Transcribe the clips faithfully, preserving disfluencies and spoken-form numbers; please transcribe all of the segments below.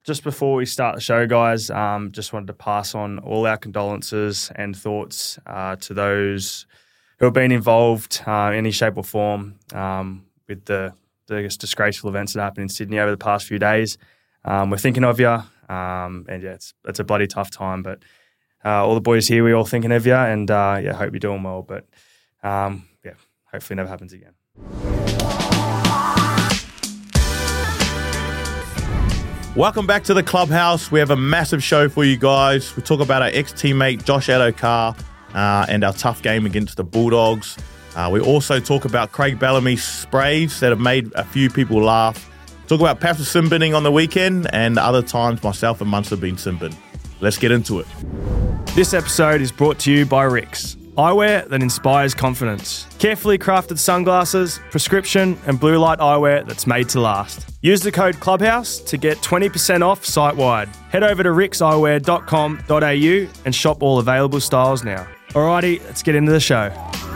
just before we start the show, guys, um, just wanted to pass on all our condolences and thoughts uh, to those who have been involved uh, in any shape or form um, with the, the disgraceful events that happened in Sydney over the past few days. Um, we're thinking of you, um, and yeah, it's it's a bloody tough time. But uh, all the boys here, we're all thinking of you, and uh, yeah, hope you're doing well. But um, yeah, hopefully, it never happens again. Welcome back to the clubhouse. We have a massive show for you guys. We talk about our ex-teammate Josh Addo-Carr uh, and our tough game against the Bulldogs. Uh, we also talk about Craig Bellamy's sprays that have made a few people laugh. Talk about Paf's Simbinning on the weekend, and other times myself and Munster have been Simbin. Let's get into it. This episode is brought to you by Rix, eyewear that inspires confidence. Carefully crafted sunglasses, prescription and blue light eyewear that's made to last. Use the code Clubhouse to get twenty percent off site-wide. Head over to rix eyewear dot com dot a u and shop all available styles now. Alrighty, let's get into the show.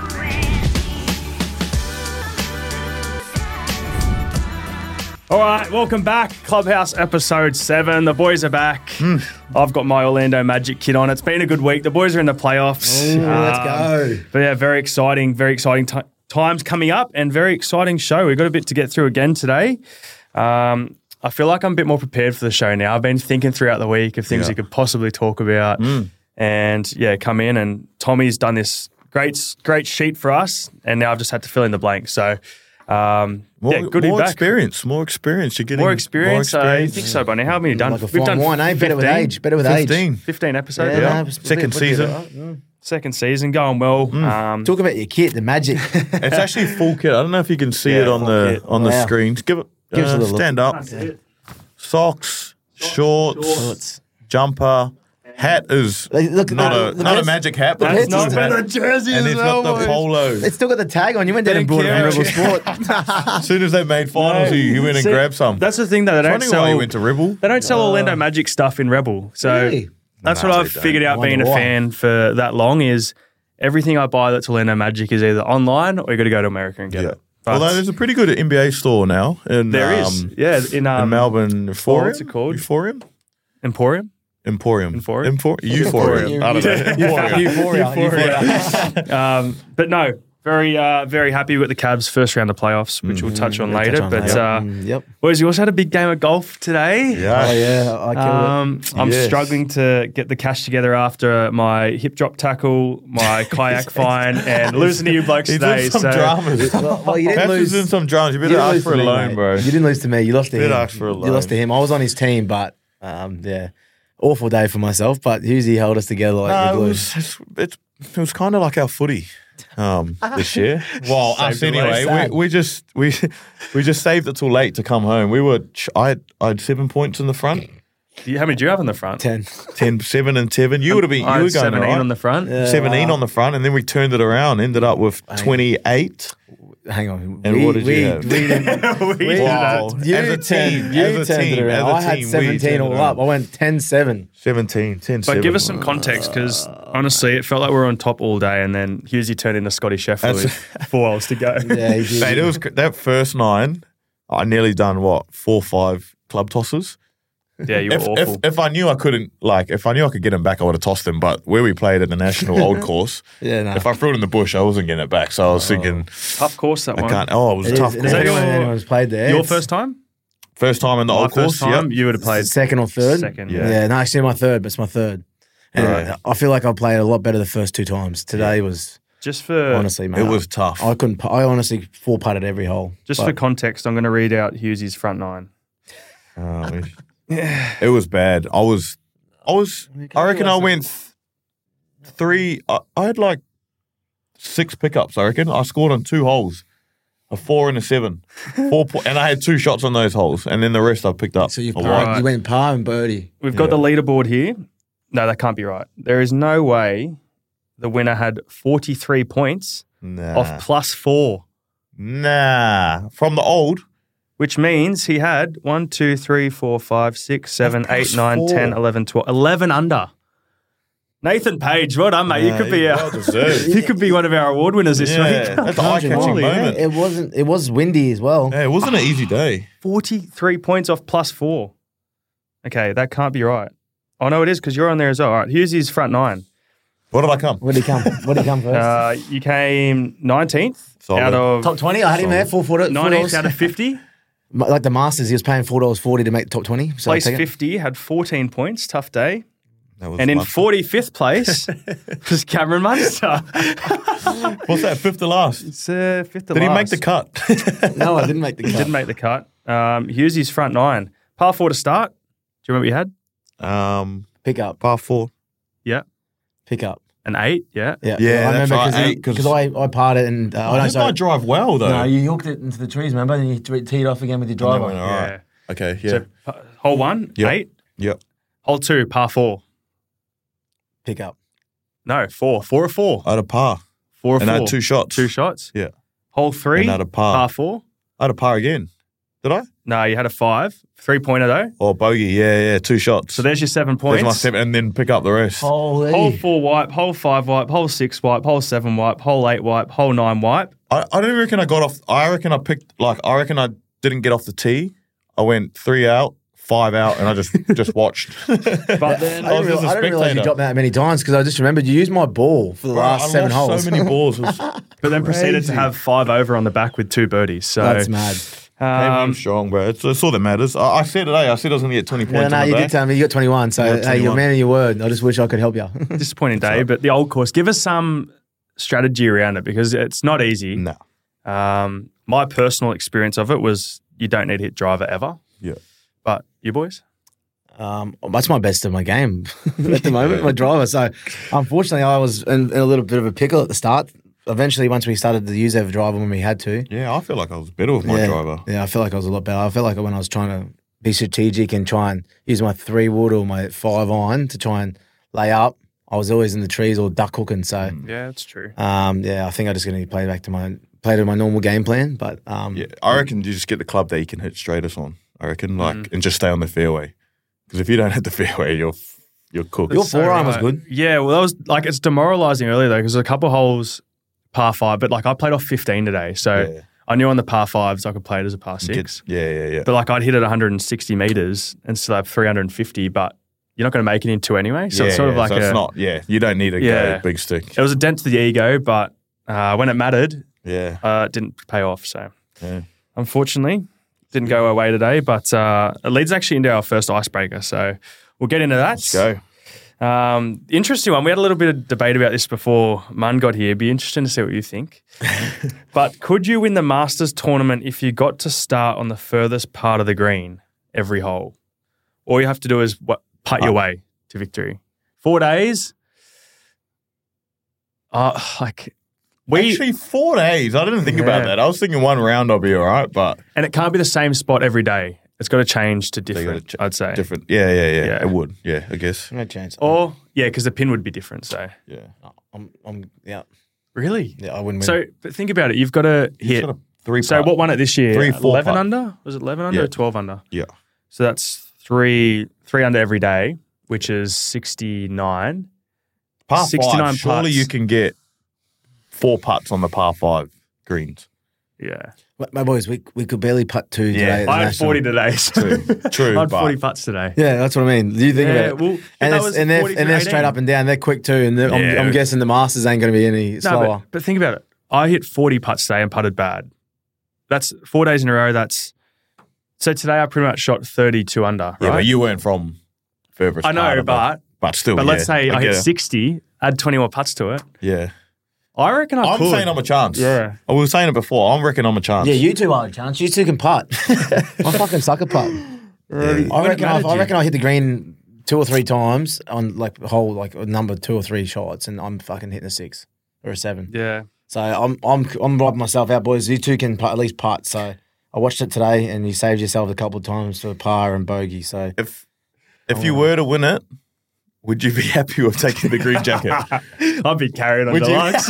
All right, welcome back. Clubhouse episode seven. The boys are back. Mm. I've got my Orlando Magic kit on. It's been a good week. The boys are in the playoffs. Ooh, um, let's go. But yeah, very exciting, very exciting t- times coming up and very exciting show. We've got a bit to get through again today. Um, I feel like I'm a bit more prepared for the show now. I've been thinking throughout the week of things yeah. we could possibly talk about. Mm. And yeah, come in and Tommy's done this great, great sheet for us. And now I've just had to fill in the blanks. So Um, more, yeah, good more back. experience, more experience. You're getting more experience. More experience. I think so, Bunny. How many have you done? Like a We've done wine, eh? Better with age. Better with fifteen. age. fifteen episodes. Yeah, Yeah. no, Second we'll season. get it, right? Second season going well. Mm. Um, Talk about your kit, the Magic. It's actually full kit. I don't know if you can see Yeah, it on full the kit. on the Wow. screen. Give it. Give us a uh, little stand look. up. That's it. Socks, shorts, Shorts. jumper, hat is Look, look, not the- a the not a best- magic hat, the but best it's not is a the hat. jersey And as it's well, got the boys. polo. It's still got the tag on. You went down and bought it from Rebel Sport. As soon as they made finals, he, he went and See, grabbed some. That's the thing, though. They don't Funny sell. why he went to Rebel. They don't sell Orlando Magic stuff in Rebel. So Really? that's No, what they I've don't. figured out Wonder being a why. fan for that long is everything I buy that's Orlando Magic is either online or you got to go to America and get Yeah. it. But Although there's a pretty good N B A store now. In, there um, is. Yeah, in, um, in Melbourne. Euphorium? what's it called? Euphorium? Emporium. Emporium. Emporium? Empor- Euphorium. I don't know. Emporium. Euphoria. Euphoria. Um, but no, very, uh, very happy with the Cavs' first round of playoffs, which we'll touch on We'll later. touch on but later. uh, Mm, yep. boys, you also had a big game of golf today. Yeah. Oh, yeah. I killed Um, I'm Yes. struggling to get the cash together after my hip drop tackle, my kayak fine, and losing to you blokes He's today. in some So dramas. it. Well, well, you didn't Pep lose. is in some dramas. You you better didn't ask lose for to a me, loan, mate. bro. You didn't lose to me. You lost to Did him. ask for a You loan. lost to him. I was on his team, but um, yeah, awful day for myself. But Husey held us together like No, the it glue. was, it's, it, it was kind of like our footy um, this year. Well, us Saved it late. anyway. Sad. We, we just we we just saved it till late to come home. We were I had, I had seven points in the front, Do you- how many do you have on the front? Ten. ten, seven, and seven. You would have been I you had were going seventeen right. on the front. Yeah, seventeen wow. on the front, and then we turned it around. Ended up with twenty-eight. Hang on. And we, what did you we, have? We didn't. We we- did Wow. that. You As a team, turned, you as a turned team, it around. as a I had team, we seventeen turned all it up. around. I went ten seven. seventeen, ten, But seven. give us some context because honestly, it felt like we were on top all day, and then Husey turned into Scotty Sheffield with four hours to go. Yeah, he did. Mate, it was that first nine. I nearly done what four, five club tosses. Yeah, you were If, if awful. if I knew I couldn't, like, if I knew I could get him back, I would have tossed him. But where we played at the national old course, Yeah, no. if I threw it in the bush, I wasn't getting it back. So I was thinking, Tough course that I one. can't. Oh, it was It a tough. is, course. that anyone, your- anyone's played there. Your it's- first time? First time in the My old first course. time, Yep. you would have played second or third. second. Yeah. Yeah. no, actually my third, but it's my third. And Right. I feel like I played a lot better the first two times. Today was Just for honestly, man, It was tough. I couldn't. pu- I honestly four putted every hole. just But for context, I'm going to read out Husey's front nine. Oh, it- it was bad. I was, I was. I reckon I went th- three. I, I had like six pickups. I reckon I scored on two holes, a four and a seven, four, po- and I had two shots on those holes, and then the rest I picked up. so you a par, white. Right. you went par and birdie. We've got Yeah. the leaderboard here. No, that can't be right. There is no way the winner had forty-three points Nah, off plus four, nah. From the old, which means he had one, two, three, four, five, six, seven, plus eight, nine, four. ten, eleven, twelve, eleven under. Nathan Page, well done, mate. you Yeah, could be he our, well deserved. you could be one of our award winners this Yeah, week. that's an eye-catching Holy, moment. It wasn't. It was windy as well. Yeah, it wasn't an easy day. forty-three points off plus four. Okay, that can't be right. Oh, no, it is because you're on there as well. All right, here's his front nine. What did I come? Where did he come? Where did he come first? Uh, you came nineteenth Solid. out of top twenty. I had him there. Four four. nineteenth out of fifty. Like the Masters, he was paying four dollars forty to make the top twenty. So Place I'll take it. fifty, had fourteen points. Tough day. That was And in fun. forty-fifth place was Cameron Munster. What's that? Fifth to last. It's uh, fifth to Did he last. make the cut? No, I didn't make the cut. He didn't make the cut. Um, here's his front nine. Par four to start. Do you remember what you had? um, Pick up. par four. Yeah. Pick up. An eight, yeah. Yeah, Yeah, I that's remember right, because eight, 'cause- because I I parred it and uh, Oh, oh, no, this sorry. might drive well though. No, you hooked it into the trees, remember? And you t- teed off again with your driver. went, all Yeah. right. Okay, yeah. So uh, hole one, Yep. eight. Yep. Hole two, par four. Pick up. No, four. Four or four. I had a par. Four or And four. I had two shots. Two shots. Yeah. Hole three, And I had a par. par four. I had a par again. Did I? No, you had a five. Three-pointer, though. Or bogey. Yeah, yeah. Two shots. So there's your seven points. There's my seven, and then pick up the rest. Holy. Hole four wipe, hole five wipe, hole six wipe, hole seven wipe, hole eight wipe, hole nine wipe. I, I don't reckon I got off. I reckon I picked, like, I reckon I didn't get off the tee. I went three out, five out, and I just just watched. But then I I was didn't, realize, just a I didn't realize you spectator. dropped that many times because I just remembered you used my ball for the Bro, last I seven lost holes. so many balls. It was, but then proceeded to Crazy. have five over on the back with two birdies. So That's mad. came um, in strong, bro. It's, it's all that matters. I, I said today, I said I was going to get twenty points. Yeah, no, on you the did back. tell me you got twenty-one. So, I got hey, you're twenty-one. man of your word. I just wish I could help you. disappointing day, but the old course, give us some strategy around it because it's not easy. No. Um, my personal experience of it was you don't need to hit driver ever. Yeah. But you boys? Um, that's my best of my game at the moment, my driver. So, unfortunately, I was in, in a little bit of a pickle at the start. Eventually, once we started to use our driver when we had to, Yeah, I feel like I was better with my yeah, driver. yeah, I feel like I was a lot better. I felt like when I was trying to be strategic and try and use my three wood or my five iron to try and lay up, I was always in the trees or duck hooking. So, Yeah, that's true. um, yeah, I think I just going to play back to my play to my normal game plan. But um, Yeah, I reckon you just get the club that you can hit straightest on. I reckon, like, Mm. and just stay on the fairway. Because if you don't hit the fairway, you're you're cooked. Your So forearm was right. good. Yeah, well, that was like it's demoralizing earlier though because a couple holes par five, but like I played off fifteen today, so Yeah. I knew on the par fives I could play it as a par Get- six. yeah, yeah, yeah. But like I'd hit it one hundred sixty meters and still have three hundred fifty, but you're not going to make it in two anyway. So yeah, it's sort of yeah, like so a, it's not. Yeah, you don't need a Yeah. go big stick. it was a dent to the ego, but uh, when it mattered, Yeah, uh, it didn't pay off. So yeah. unfortunately, didn't go our way today. But uh, it leads actually into our first icebreaker. So we'll get into that. Let's go. Um, interesting one. We had a little bit of debate about this before Mun got here. Be interesting to see what you think. But could you win the Masters tournament if you got to start on the furthest part of the green every hole? All you have to do is what, putt your way to victory. Four days. Uh, like we Actually, four days. I didn't think about Yeah. that. I was thinking one round I'll be all right, but and it can't be the same spot every day. It's got to change to gotta different. ch- I'd say different. Yeah, yeah, yeah, Yeah. It would. Yeah, I guess. No chance. Or yeah, because the pin would be different. So Yeah. I'm, I'm, yeah, really, yeah, I wouldn't win. so but think about it. You've got to You hit. just got a three. So putt. what won it this year? Three, four eleven putt. under? Was it eleven under Yeah. or twelve under? Yeah. So that's three three under every day, which is sixty nine. Par sixty-nine five. Surely putts. you can get four putts on the par five greens. Yeah, My- my boys, we we could barely putt two Yeah. today. at the I had National. forty today. So True, true, I had but- forty putts today. Yeah, that's what I mean. You think Yeah, about it. well, but and that it's, was and they're, forty and they're through straight eighteen. up and down. They're quick too. And they're- I'm, Yeah. I'm guessing the Masters ain't going to be any No, slower. but, but think about it. I hit forty putts today and putted bad. That's four days in a row. That's so today I pretty much shot thirty-two under. Yeah, right? but you weren't from furthest. I know, part of but it. but still. but yeah, let's say I, get hit it. sixty, add twenty more putts to it. Yeah, I reckon I I'm could. saying I'm a chance. Yeah. I was saying it before. I'm reckon I'm a chance. Yeah, you two are a chance. You two can putt. I fucking suck at putt. Yeah. I When it reckon I, mattered I you. reckon I hit the green two or three times on like a whole like a number two or three shots, and I'm fucking hitting a six or a seven. Yeah. So I'm I'm I'm wiping myself out, boys. You two can putt, at least putt. So I watched it today, and you saved yourself a couple of times for par and bogey. So If if you were to win it, would you be happy with taking the green jacket? I'd be carried on Would you? deluxe.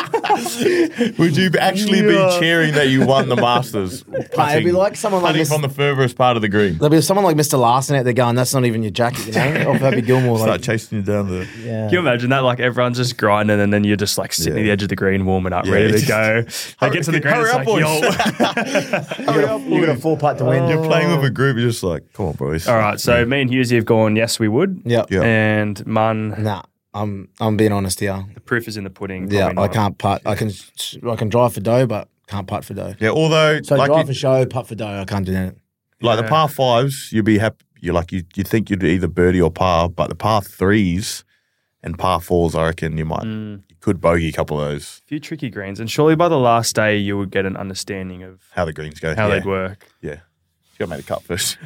Would you actually Yeah. be cheering that you won the Masters? it'd be like someone like putting this- from the furthest part of the green. There'll be someone like Mister Larson out there going, that's not even your jacket, you know? Or Happy Gilmore. Start Like, chasing you down the. yeah. Can you imagine that? Like everyone's just grinding, and then you're just like sitting Yeah. at the edge of the green, warming up, Yeah, ready to just- go. They get to the green, Hurry it's up, like, boys. yo. Hurry up, You got a boys. four putt to win. You're playing with a group. You're just like, come on, boys. All right, so me and Husey have gone, yes, we would. Yep. Yeah. And Mun, Nah, I'm I'm being honest here. the proof is in the pudding. Yeah, probably I not. can't putt. I can I can drive for dough, but can't putt for dough. Yeah, although So like, drive you- for show, putt for dough. I can't do that. like the Yeah. par fives, you'd be happy. You like you you think you'd either birdie or par, but the par threes and par fours, I reckon you might Mm, you could bogey a couple of those. few tricky greens, and surely by the last day you would get an understanding of How the greens go. how yeah. they'd work. Yeah, you got to make the cut first.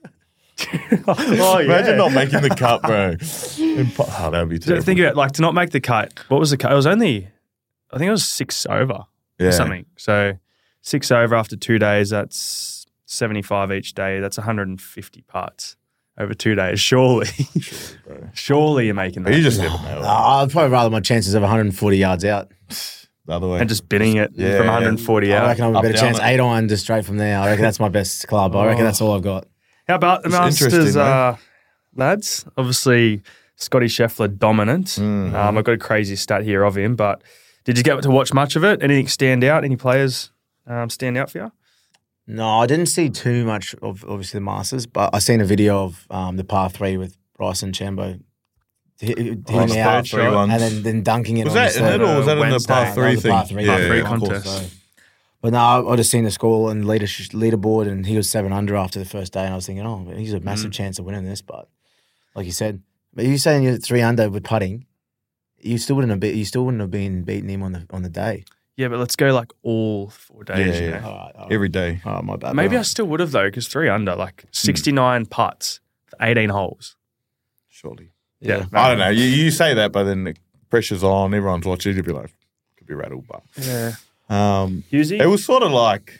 oh, Imagine not making the cut, bro. In pa- oh, that would be So terrible. think about like to not make the cut. What was the cut? It was only, I think it was six over yeah. or something. So six over after two days, that's seventy-five each day. That's one hundred fifty putts over two days. Surely, bro. surely you're making But that you just never know. No, I'd probably rather my chances of one hundred forty yards out. The other way. and just bidding it Yeah, from yeah. one hundred forty I out. reckon I'm a Up, better down chance it. eight iron just straight from there. I reckon that's my best club. I reckon that's all I've got. How about the It's Masters, interesting, uh, lads? Obviously, Scotty Scheffler dominant. Mm. Um, I've got a crazy stat here of him, but did you get to watch much of it? Anything stand out? Any players um, stand out for you? No, I didn't see too much of obviously the Masters, but I seen a video of um, the par three with Bryson Chambo hitting Oh, the out third three ones. and then, then dunking it Was on that the in it third. or was that in the Wednesday. par That three was the thing? par three, Par yeah, three yeah, of contest. course. So, but no, I just seen the score and leader, leaderboard, and he was seven under after the first day, and I was thinking, oh, he's a massive Mm. chance of winning this. But like you said, but you saying you're three under with putting, you still wouldn't have been, you still wouldn't have been beating him on the on the day. Yeah, but let's go like all four days. Yeah, you yeah. know? All right, all right. Every day. Oh, my bad. Maybe bro. I still would have though, because three under, like sixty-nine putts for eighteen holes. Surely. Yeah, I don't know. You, you say that, but then the pressure's on. Everyone's watching. You'd be like, could be rattled. But Yeah, um, Husey? it was sort of like,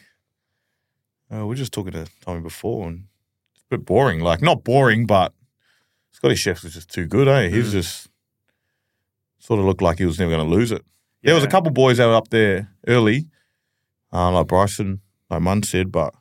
uh, we were just talking to Tommy before, and it's a bit boring. Like, not boring, but Scotty Chef was just too good, eh? He was Mm. just sort of looked like he was never going to lose it. There was a Yeah. couple boys that were up there early, uh, like Bryson, like Munn said, but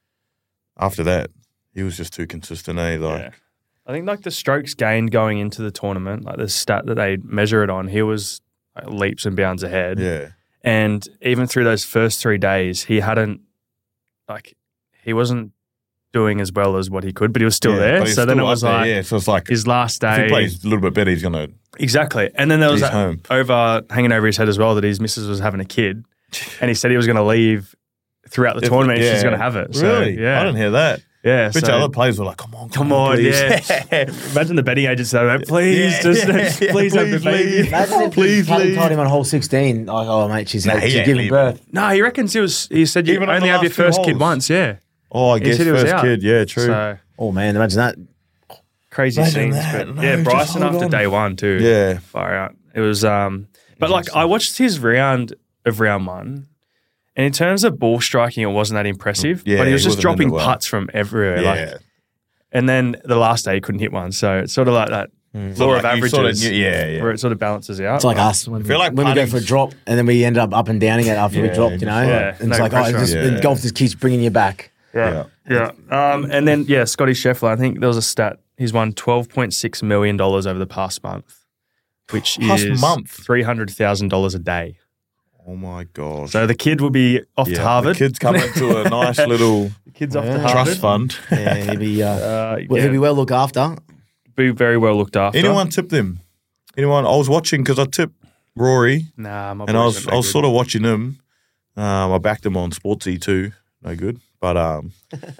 after that, he was just too consistent, eh? Like, Yeah. I think like the strokes gained going into the tournament, like the stat that they measure it on, he was like, leaps and bounds ahead. yeah. And even through those first three days, he hadn't, like, he wasn't doing as well as what he could, but he was still Yeah, there. but he's So then it still was up there, like yeah. So it's like, his last if he day. plays a little bit better, he's going to Exactly. And then there was he's that home. over hanging over his head as well that his missus was having a kid. And he said he was going to leave throughout the If- tournament if yeah. she's going to have it. So, Really? yeah. I didn't hear that. Yeah. Which so- other players were like, come on, Come on, please. yeah. Imagine the betting agents saying, like, please, Yeah, just yeah, yeah, please have the please baby. leave. Imagine if Please Paddy leave. told him on hole sixteen, like, oh, mate, she's, Nah, had, he she's ain't giving leaving. birth. No, he reckons he was. He said you Even on only the have your last two first kid holes. once. Yeah. Oh, I He guess said he was first out. kid. Yeah, true. So Oh, man, imagine that. crazy Imagine scenes. that. But No, yeah, just Bryson hold after on. day one too. Yeah. Far out. It was. um But like I watched his round of round one. And in terms of ball striking, it wasn't that impressive. Yeah, but he was he just wasn't dropping in it well. putts from everywhere. Yeah. Like, and then the last day he couldn't hit one. So it's sort of like that Sort law of of like you averages, sort of knew- yeah, yeah. where it sort of balances out. It's like us when, feel like when we go putting's- for a drop and then we end up up and downing it after we Yeah, dropped, you just know? like- Yeah, and it's no like, oh, pressure. this, Yeah. and golf just keeps bringing you back. Yeah. Yeah. Um, and then, yeah, Scotty Scheffler, I think there was a stat. He's won twelve point six million dollars over the past month, which Past is month? three hundred thousand dollars a day. Oh my god. So the kid will be off yeah, to Harvard. The kid's coming to a nice little The kid's off to Yeah. Harvard. trust fund. Yeah, he'll be, uh, Uh, well, yeah, he'll be well looked after. be very well looked after. Anyone tip them? Anyone? I was watching because I tipped Rory, Nah, my and I boys was are I no was good. sort of watching him. Um, I backed him on Sportsy too. No good. But um,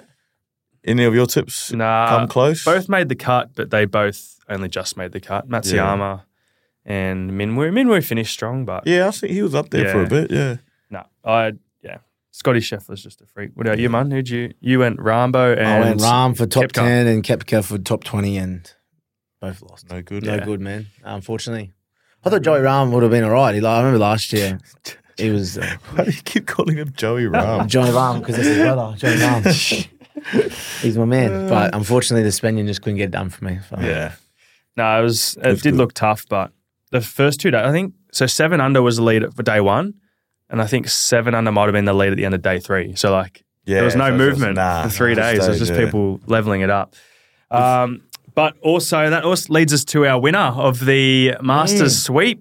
any of your tips Nah, come close? both made the cut, but they both only just made the cut. Matsuyama and Minwoo. Minwoo finished strong, but Yeah, I think he was up there for a Yeah. bit. Yeah. no, I yeah. Scotty Scheffler's just a freak. What about you, man? Who'd you you went Rambo and I went Rahm for top Koepka. ten and Kepka for top twenty and both lost. No good. No Yeah. good, man, unfortunately. I thought Joey Rahm would have been all right. He, like, I remember last year he was uh, Why do you keep calling him Joey Rahm? Johnny Rahm because that's his brother, Johnny Rahm. He's my man. But unfortunately, the Spaniard just couldn't get it done for me. So. yeah. No, it was. It did good. look tough, but the first two days, I think, so seven under was the lead for day one, and I think seven under might have been the lead at the end of day three. So like, Yeah, there was no so it's movement just- nah, for three nah, days. It was stage, just yeah. people leveling it up. Um, but also that also leads us to our winner of the Masters Mm. sweep.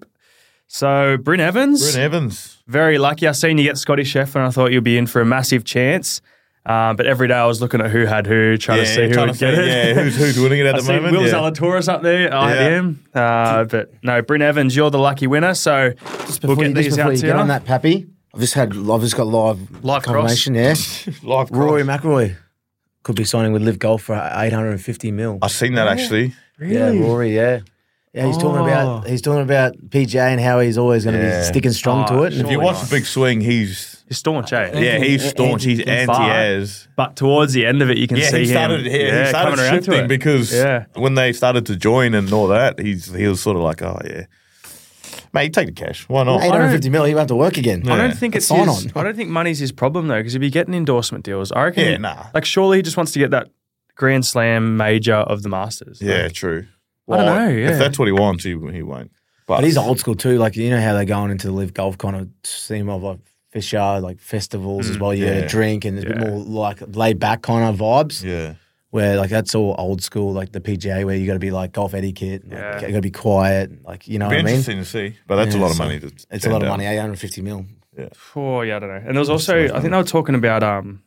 So Bryn Evans, Bryn Evans. very lucky. I seen you get Scotty Scheffler, and I thought you'd be in for a massive chance. Um, but every day I was looking at who had who, trying to see who trying would to get see, it. Yeah, who's, who's winning it at I the see moment? Will yeah. Zalatoris up there. I had Yeah. him. Uh, but no, Bryn Evans, you're the lucky winner. So Just we'll before, get you, just these before out you to get you. on that, Pappy, I've just had, I've just got live, Live confirmation. Yeah, Live Rory cross. McIlroy could be signing with Live Golf for eight hundred and fifty mil. I've seen that actually. Yeah, Rory. Yeah, yeah. He's talking Oh. about he's talking about P G A and how he's always going to Yeah. be sticking strong Oh, to it. sure. If you Surely watch not. the big swing, he's He's staunch, eh? yeah, he's staunch. He's Anti- anti-airs. But towards the end of it, you can Yeah, see he started. him He, yeah, he started coming around to shifting it. because Yeah. when they started to join and all that, he's he was sort of like, oh yeah, mate, take the cash. Why not? eight hundred and fifty mil, he won't have to work again. I Yeah. don't think it's Sign his, on. I don't think money's his problem though, because he'd be getting endorsement deals. I reckon. Yeah, nah. Like surely he just wants to get that Grand Slam major of the Masters. Yeah, Like, true. I don't know, yeah. If that's what he wants, he he won't. But he's old school too. Like, you know how they're going into the Live Golf kind of theme of like Fisher, like festivals as well. You yeah. drink and there's a bit Yeah. more like laid back kind of vibes. Yeah. Where like that's all old school, like the P G A, where you got to be like golf etiquette. Like, Yeah. you got to be quiet. Like, you know Be what I mean? interesting to see, but that's Yeah, a lot of so money. To It's a turn lot of down. money, eight hundred and fifty mil. Oh yeah, I don't know. And there was also I think they were talking about um,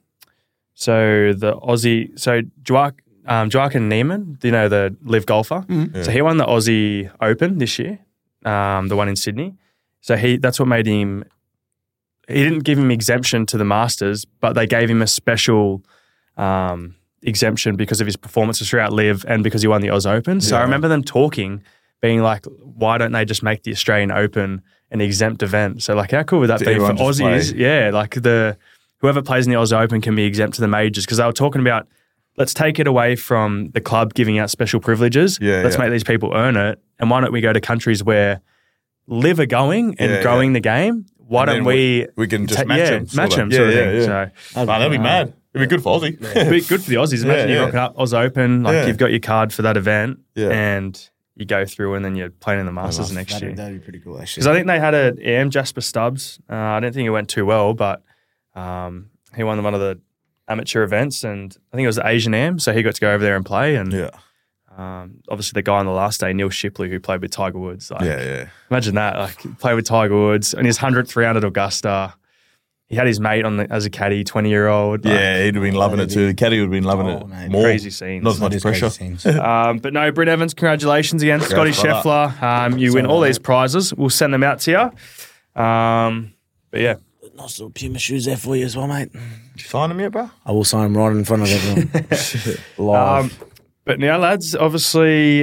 so the Aussie, so Joaquin um, Joaquin Neiman, you know the live golfer. Mm-hmm. So he won the Aussie Open this year, um, the one in Sydney. So he that's what made him. He didn't give him exemption to the Masters, but they gave him a special um, exemption because of his performances throughout Live and because he won the Oz Open. So I Yeah. remember them talking, being like, "Why don't they just make the Australian Open an exempt event?" So like, how cool would that So be for everyone just Aussies? play. Yeah, like the whoever plays in the Oz Open can be exempt to the majors because they were talking about. Let's take it away from the club giving out special privileges. Yeah, Let's yeah. make these people earn it. And why don't we go to countries where Live are going and Yeah, growing the game? Why And don't then we we can just ta- match yeah, them, sort match of. them, Yeah, sort of yeah, thing. yeah. So Man, that'd be mad. It'd be good for Aussie. it'd be good for the Aussies. Imagine Yeah, you yeah. rocking up Oz Open, like Yeah. you've got your card for that event, Yeah. and you go through, and then you're playing in the Masters Nice. next That'd, year. that'd be pretty cool, actually. Because I think they had a E M Jasper Stubbs. Uh, I don't think it went too well, but um, he won one of the amateur events, and I think it was the Asian Am, so he got to go over there and play. And Yeah, um, obviously the guy on the last day, Neil Shipley, who played with Tiger Woods. Like, yeah, yeah. Imagine that, like play with Tiger Woods and his hundredth round at Augusta. He had his mate on the, as a caddy, twenty year old. Yeah, he'd have been loving it too. Caddy would have been loving Oh, it mate. more. Crazy scenes. Not as That much is crazy pressure. scenes. Um, but no, Bryn Evans, congratulations again. Scotty Congrats, Scheffler, um, you win Sorry, all mate. these prizes. We'll send them out to you. Um, but yeah, Nice little Puma shoes there for you as well, mate. Did you sign him yet, bro? I will sign them right in front of everyone. Live. Um, but now, lads, obviously,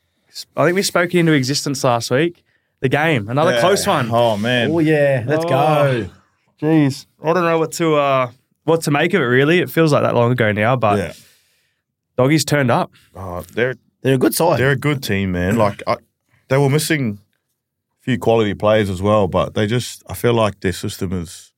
I think we spoke into existence last week. The game, another Yeah. close one. Oh man. oh, yeah. Let's Oh. go. Jeez, I don't know what to uh, what to make of it. Really, it feels like that long ago now, but Yeah. doggies turned up. Oh, they're They're a good side. they're a good team, man. Like I, they were missing a few quality players as well, but they just I feel like their system is,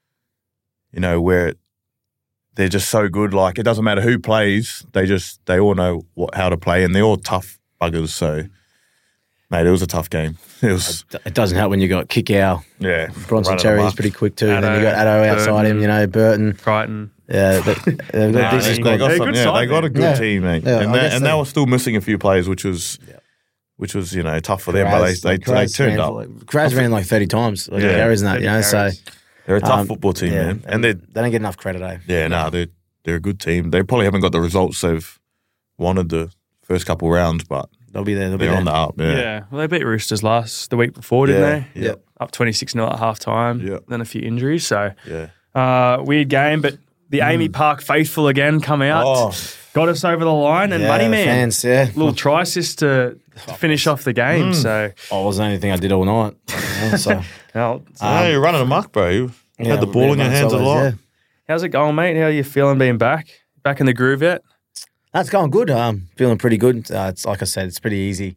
you know, where they're just so good. Like it doesn't matter who plays, they just they all know what how to play, and they're all tough buggers. So, mate, it was a tough game. It was It doesn't help when you got Kickow. yeah. Bronson running Cherry is amok. pretty quick too. And then you Addo, got Addo outside Burton. him, you know, Burton. Crichton. Yeah, but they've got Nah, this they, is they good. got They're a some, good yeah, side, they got a man. good Yeah. team, mate. Yeah, and I they, guess and so. they were still missing a few players, which was which was you know tough for them. But they Kraz, they, like, they Kraz turned ran up. for, like, Kraz ran like thirty times, like Yeah. carries and that, you know. So Carries. They're a tough um, football team, yeah, man. And they they don't get enough credit, eh? yeah, no, they're they're a good team. They probably haven't got the results they've wanted the first couple rounds, but They'll be there. They'll be they're there. on the up. Yeah. Yeah, well, they beat Roosters last the week before, didn't Yeah, they? yeah. Yep. Up twenty-six nil at half time. Yeah. Then a few injuries. So yeah. uh, weird game, but the Amy Park faithful again come out, Oh, got us over the line, and Yeah, Money Man fans, yeah. little try assist to, to finish off the game. Mm. So Oh, it wasn't anything I did all night. Yeah, so well, no, you're running amok, bro. You yeah, had the ball in your yeah, hands a so, lot. yeah. how's it going, mate? How are you feeling being back? Back in the groove yet? That's going good. Um, feeling pretty good. Uh, it's like I said, it's pretty easy.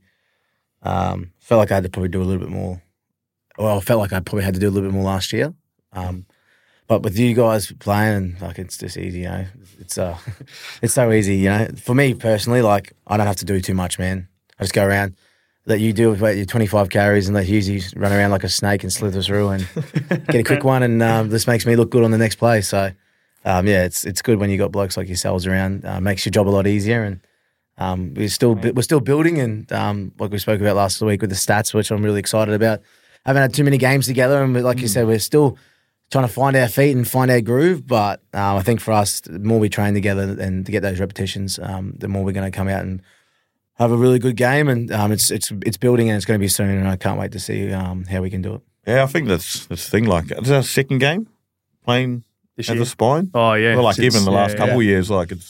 Um, felt like I had to probably do a little bit more. Well, I felt like I probably had to do a little bit more last year. Um, but with you guys playing, like it's just easy, you know. It's uh, it's so easy, you know. For me personally, like I don't have to do too much, man. I just go around, let you deal with your twenty-five carries and let Husey run around like a snake and slither through and get a quick one. And um, this makes me look good on the next play. So, um, yeah, it's it's good when you got blokes like yourselves around. Uh, makes your job a lot easier. And um, we're still we're still building. And um, like we spoke about last week with the stats, which I'm really excited about. I haven't had too many games together, and like mm. you said, we're still trying to find our feet and find our groove. But uh, I think for us, the more we train together and to get those repetitions, um, the more we're going to come out and have a really good game, and um, it's it's it's building, and it's going to be soon, and I can't wait to see um, how we can do it. Yeah, I think that's that's the thing. Like, it's our second game playing this as year? a spine. Oh yeah, well, like Since, even the last yeah, couple yeah. of years, like it's,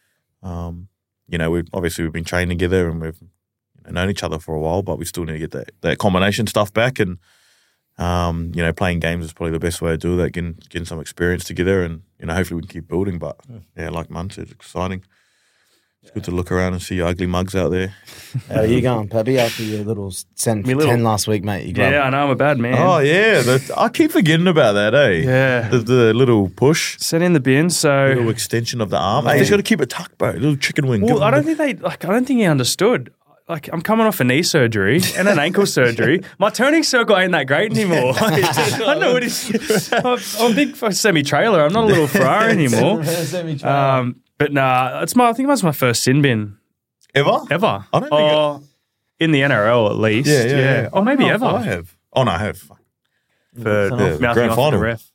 um, you know, we've obviously we've been training together and we've known each other for a while, but we still need to get that that combination stuff back, and um, you know, playing games is probably the best way to do that. Getting getting some experience together, and you know, hopefully we can keep building. But yeah, like Mun said, it's exciting. It's good to look around and see ugly mugs out there. How are you going, Pappy, after your little send Me little- ten last week, mate? You Yeah, grabbed- I know I'm a bad man. Oh yeah, the, I keep forgetting about that, eh? Yeah. the, the little push, Sent in the bin, so little extension of the arm. Hey, you just got to keep it tucked, bro. Little chicken wing. well, I don't think they like. I don't think he understood. Like, I'm coming off a knee surgery and an ankle surgery. My turning circle ain't that great anymore. I don't know what he's. I'm, I'm a big semi trailer. I'm not a little Ferrari anymore. Um, but nah, it's my. I think that's my first sin bin ever. ever. I don't think or in the N R L at least. Yeah, yeah, yeah. Or maybe I ever I have. Oh no, I have. for Yeah, mouthing grand off final. the ref.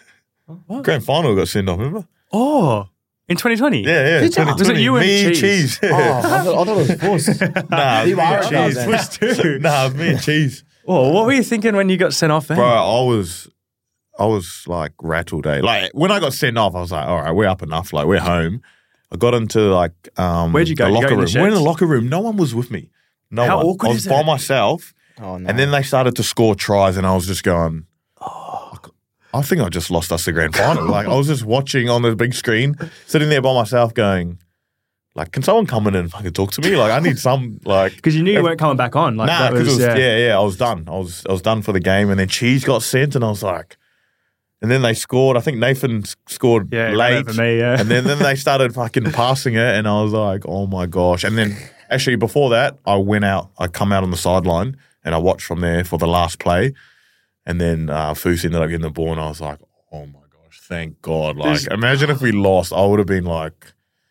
Grand final got sent off. Remember? Oh, in twenty twenty. Yeah, yeah. Did you? Was it you and me Cheese? Cheese? Oh, I thought, I thought it was Force. Nah, it You was me are and a Cheese. then. Was too. Nah, it was me and Cheese. Oh, what were you thinking when you got sent off then? Bro, I was, I was like rattled. Eh? Like when I got sent off, I was like, all right, we're up enough. Like we're home. I got into like um, Where'd you go? the You go locker in the room. We're in the sheds? locker room. No one was with me. No How one. awkward I was is by that? myself. Oh, no. And then they started to score tries, and I was just going, oh, I think I just lost us the grand final. Like I was just watching on the big screen, sitting there by myself, going, like, can someone come in and fucking talk to me? Like, I need some like. Because you knew you weren't coming back on. Like Nah, that because was, it was yeah. yeah. yeah, I was done. I was I was done for the game, and then Cheese got sent, and I was like, and then they scored. I think Nathan s- scored Yeah, late, for me, yeah. and then then they started fucking passing it, and I was like, oh my gosh. And then actually before that, I went out. I come out on the sideline, and I watched from there for the last play, and then uh, Foose ended up getting the ball, and I was like, oh my gosh, thank God. Like, There's- imagine if we lost, I would have been like.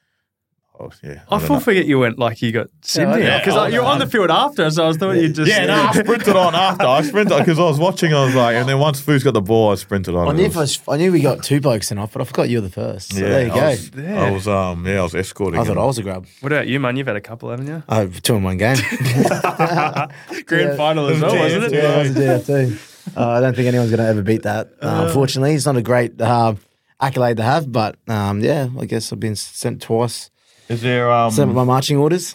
Oh, yeah. I don't full know. forget you went like you got Cindy Yeah, yeah. because Oh, like, you're no. on the field after, so I was thought you just Yeah, no, I sprinted on after. I sprinted because I was watching. I was like, and then once Foos got the ball, I sprinted on. I It knew, was- first, I knew we got two blokes in off, but I forgot you were the first. So there you I go. was, I was, um, yeah, I was escorting. I thought him. I was a grab. What about you, man? You've had a couple, haven't you? I have two in one game. Grand Yeah. final as well, wasn't it? Yeah, it was a G F too. Uh, I don't think anyone's going to ever beat that. Uh, unfortunately, it's not a great uh, accolade to have, but um, yeah, I guess I've been sent twice. Is there? Um, Sent with my marching orders.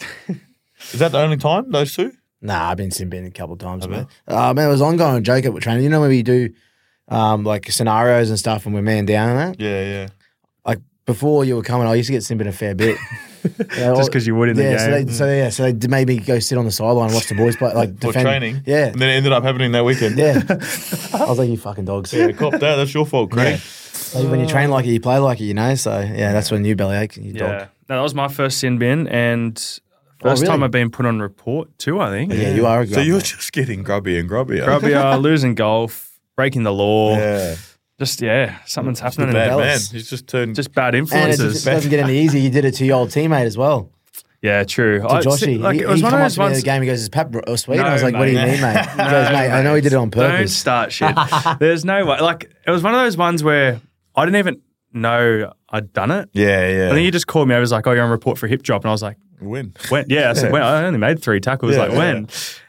is that the only time those two? Nah, I've been sin bin a couple of times, Have man. Uh, man, it was ongoing joke at training. You know when we do um, like scenarios and stuff and we're man down and that? Yeah, yeah. Like before you were coming, I used to get sin bin a fair bit. Yeah, Just 'cause you would in the yeah, So, game. they, so yeah, so they made me go sit on the sideline and watch the boys play, like For defend. training. Yeah, And then it ended up happening that weekend. yeah. I was like, you fucking dogs. Yeah, cop that. That's your fault, Craig. Like, when you train like it, you play like it, you know. So yeah, that's when you bellyache, you Yeah. dog. No, that was my first sin bin and first Oh, really? time I've been put on report too, I think. Yeah, you are a So grub, you're mate. just getting grubby and grubbier. Grubby, uh, losing golf, breaking the law. Yeah. Just, yeah, something's happening. in Bad the- man. Bells. He's just turned. Just bad And it influences. just doesn't get any easier. You did it to your old teammate as well, Yeah, true. to I- Joshy. like, he it was he one come of up those to me in ones. the game. He goes, "Is Pep or sweet?" No, And I was like, "What do you mate. mean, mate?" He No, goes, "Mate, I know he did it on Don't purpose." start shit. There's no way. Like, it was one of those ones where I didn't even know I'd done it. yeah, yeah. And then he just called me. I was like, "Oh, you're on report for a hip drop," and I was like, win. "When?" Yeah, I said, "When?" I only made three tackles. Yeah, like, when?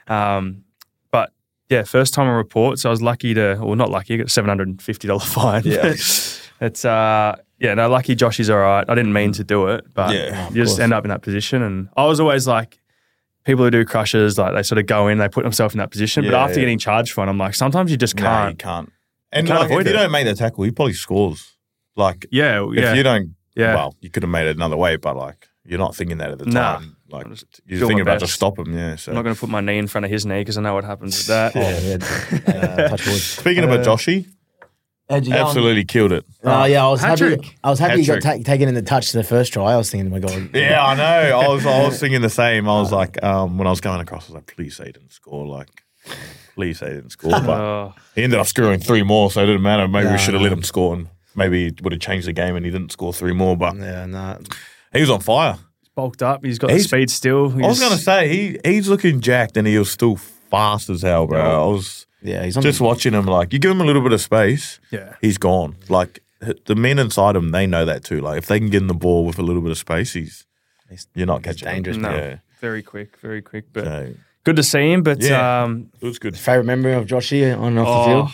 Um, but yeah, first time on report. So I was lucky to, well, not lucky. I got a seven hundred and fifty dollar fine. Yeah. It's uh, yeah, no, lucky. Josh is all right. I didn't mean to do it, but Yeah, of you just course. end up in that position. And I was always like, people who do crushes, like they sort of go in, they put themselves in that position. but Yeah, after yeah. getting charged for it, I'm like, sometimes you just No, can't. you can't. And can't like, avoid if you it. don't make the tackle, he probably scores. Like, Yeah, yeah. if you don't, Yeah. well, you could have made it another way, but like, you're not thinking that at the Nah. time. Like, I'm just you're doing thinking my about to best. stop him. Yeah. So I'm not going to put my knee in front of his knee because I know what happens with that. Oh, yeah. Uh, touch wood. speaking about Joshy, How'd you go on? Absolutely killed it. Oh yeah, I was happy. Hat-trick. I was happy you got Hat-trick. ta- taken in the touch to the first try. I was thinking, oh my god. Yeah, I know. I was I was thinking the same. I was like, um, when I was going across, I was like, please say he didn't score. Like, please say he didn't score. But Oh, he ended up scoring three more, so it didn't matter. Maybe No, we should have no. let him score, and maybe it would have changed the game, and he didn't score three more. But Yeah, no. he was on fire. bulked up. He's got He's- the speed still. I was He's- gonna say he he's looking jacked, and he was still fast as hell, bro. I was Yeah, he's on. just watching him. Like, you give him a little bit of space, Yeah. he's gone. Like, the men inside him, they know that too. Like, if they can get in the ball with a little bit of space, he's He's- you're not he's catching him. dangerous, No, Yeah, very quick, very quick. But so, good to see him. But Yeah. um, it was good. Favorite memory of Joshy on and off the oh, field?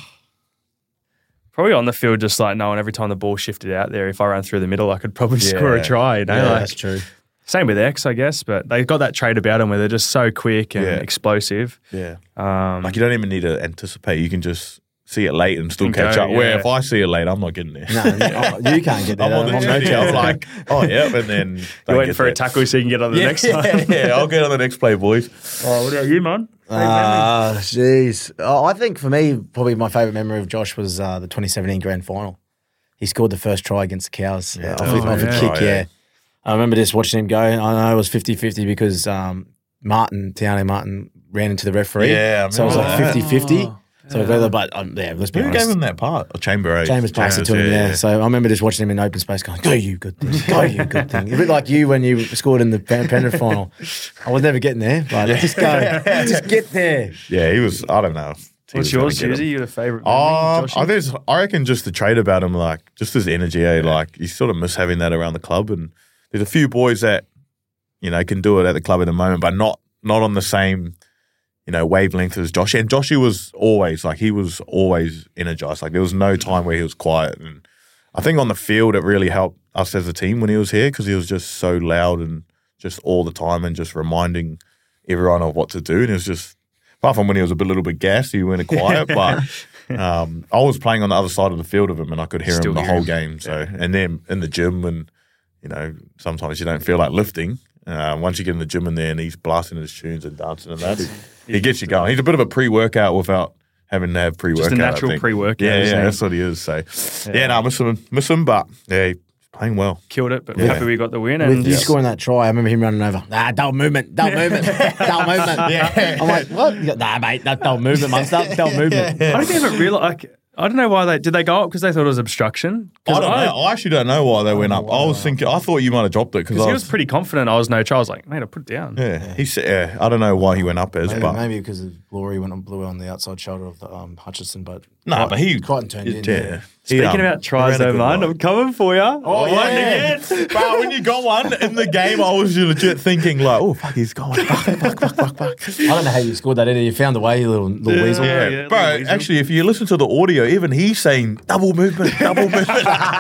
probably on the field, just like knowing every time the ball shifted out there, if I ran through the middle, I could probably score a Yeah. try. You know? Yeah, like, that's true. same with X, I guess. But they've got that trait about them where they're just so quick and Yeah. explosive. Yeah, Um, like you don't even need to anticipate. You can just see it late and still And catch go, up. Where yeah. if I see it late, I'm not getting there. No, no, you can't get there. I'm on the I'm no journey. I'm chance. like, oh yeah, and then you're don't waiting get for there. a tackle so you can get on the Yeah, next yeah, one. yeah. I'll get on the next play, boys. Oh, what about you, man? Ah, jeez. Oh, I think for me, probably my favourite memory of Josh was uh, the twenty seventeen grand final. He scored the first try against the Cows Yeah, uh, that off, was a- off a a good kick, try, yeah. yeah. I remember just watching him go. I know it was fifty-fifty because um, Martin, Tiane Martin, ran into the referee. Yeah, I so it was like remember that. fifty-fifty. So whether, but um, yeah, let's be Who honest. gave him that part? A chamber, eh? Chambers passed it to him, yeah. So I remember just watching him in open space going, go you, good thing. Go you, good thing. A bit like you when you scored in the Pen- Penrith final. I was never getting there, but just go. Just get there. Yeah, he was. I don't know. He What's was gonna yours, get him. Susie? You got a favourite Oh, memory, I, Joshy? there's, I reckon just the trait about him, like just his energy, eh? Like you sort of miss having that around the club. And there's a few boys that you know can do it at the club at the moment, but not not on the same you know wavelength as Joshy. And Joshy was always like he was always energized. Like there was no time where he was quiet. And I think on the field it really helped us as a team when he was here because he was just so loud and just all the time and just reminding everyone of what to do. And it was just. Apart from when he was a bit, little bit gassed, he went quiet. But um, I was playing on the other side of the field of him, and I could hear Still him the hear whole him. game. So, and then in the gym, and you know, sometimes you don't feel like lifting. Uh, once you get in the gym in there, and he's blasting his tunes and dancing and that, he, he gets you going. He's a bit of a pre-workout without having to have pre-workout. Just a I natural think. pre-workout, Yeah, isn't yeah, he? that's what he is. So, yeah, no, I miss him, miss him, but yeah, he's playing well. Killed it, but Yeah. happy we got the win. With And you scoring that try, I remember him running over. Nah, double movement, double movement, double movement. Yeah. I'm like, what? He goes, nah, mate, that's double movement, man. That's double movement. I don't even realize. Like, I don't know why they did they go up because they thought it was obstruction. I 'Cause don't know. I actually don't know why they went up. I was thinking, I thought you might have dropped it because Because I he was. was pretty confident I was no try. I was like, mate, I put it down. Yeah, he said. Yeah, I don't know why he went up as, Maybe, but maybe because the glory went on blew on the outside shoulder of the, um, Hutchison, but no, but he Crichton turned in. Yeah. Speaking He, um, about tries, he ran a though, good man, line. I'm coming for you. Oh, yeah. But when you got one in the game, I was legit thinking like, oh fuck, he's going. Fuck, fuck, fuck, fuck, fuck. I don't know how you scored that either. You found a way, you little little weasel. Yeah, yeah, bro. little weasel. Actually, if you listen to the audio, even he's saying double movement, double movement.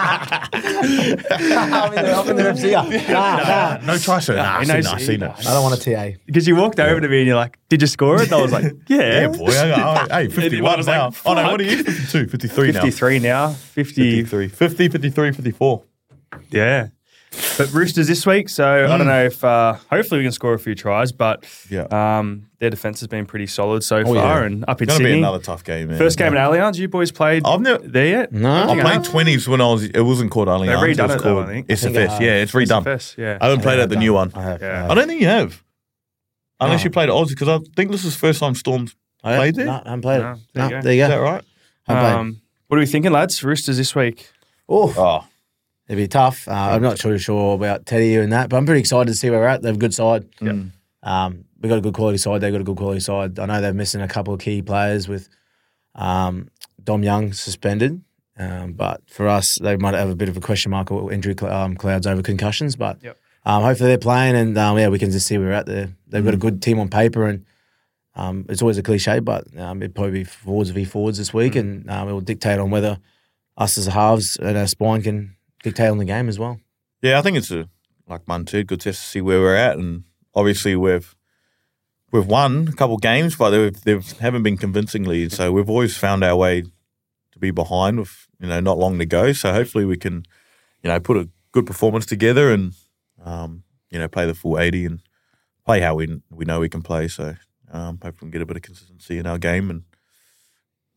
I'm in the, I'm in the F C R. Nah, nah. no try, sir. Nah, he I seen knows- that. I seen I it. don't want a T A. Because you walked over to me and you're like, did you score it? And I was like, yeah. Yeah, boy. I got, hey, fifty-one was now. like, oh no, what are you? fifty-two, fifty-three now. fifty-three now. fifty. fifty-three, fifty, fifty-three, fifty-four. Yeah. But Roosters this week, so I don't know if uh, hopefully we can score a few tries, but Yeah. um, their defence has been pretty solid so Oh, far yeah. and up in It's gonna Sydney. be another tough game, man. First game at Allianz, you boys played I've never. there yet? No. I I think played twenties when I was. It wasn't called Allianz. They've redone it was it though, called I think. S F I S. think, uh, yeah, it's redone. S F S, yeah. I haven't played at the new one. I have. Yeah. I don't think you have. Unless Oh. you played at Aussie, because I think this is the first time Storm's I have- played there. No, I haven't played No, it. there No, you go. there you Is go. that right? I haven't played it. Um, what are we thinking, lads? Roosters this week. Oh, Oh, it'd be tough. Uh, I'm not too sure about Teddy and that, but I'm pretty excited to see where we're at. They've a good side. Yeah. Um, we've got a good quality side. They've got a good quality side. I know they're missing a couple of key players with um, Dom Young suspended. Um, but for us, they might have a bit of a question mark or injury cl- um, clouds over concussions. But Yep. um, hopefully they're playing, and um, yeah, we can just see where we're at there. They've got a good team on paper, and um, it's always a cliche, but um, it'd probably be forwards v forwards this week, and um, it will dictate on whether us as halves and our spine can dictate on the game as well. yeah. I think it's a like Mun said, good test to see where we're at, and obviously we've we've won a couple games, but they they haven't been convincingly. So we've always found our way to be behind with you know not long to go. So hopefully we can you know put a good performance together and um, you know play the full eighty and play how we we know we can play. So um, hopefully we can get a bit of consistency in our game and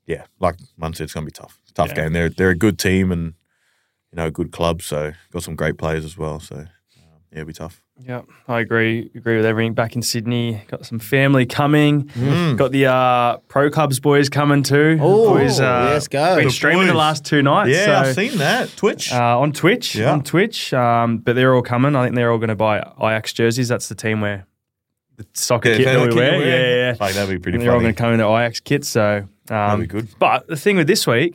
yeah, like Mun said, it's going to be tough. Tough Yeah. game. They're they're a good team and you know a good club. So got some great players as well. So um, yeah, it'll be tough. Yeah, I agree. Agree with everything. Back in Sydney, got some family coming. Mm. Got the uh, Pro Clubs boys coming too. Oh, boys, uh, let's go. Been The streaming the boys. last two nights. Yeah, so, I've seen that Twitch. uh, on Twitch. Yeah. On Twitch. Um, but they're all coming. I think they're all going to buy Ajax jerseys. That's the team where the soccer Yeah, kit if that they we keep wear. it Yeah, wearing. yeah, yeah. Like that'd be pretty And they're all funny. going to come in their Ajax kits. So um, That'd be good, But the thing with this week,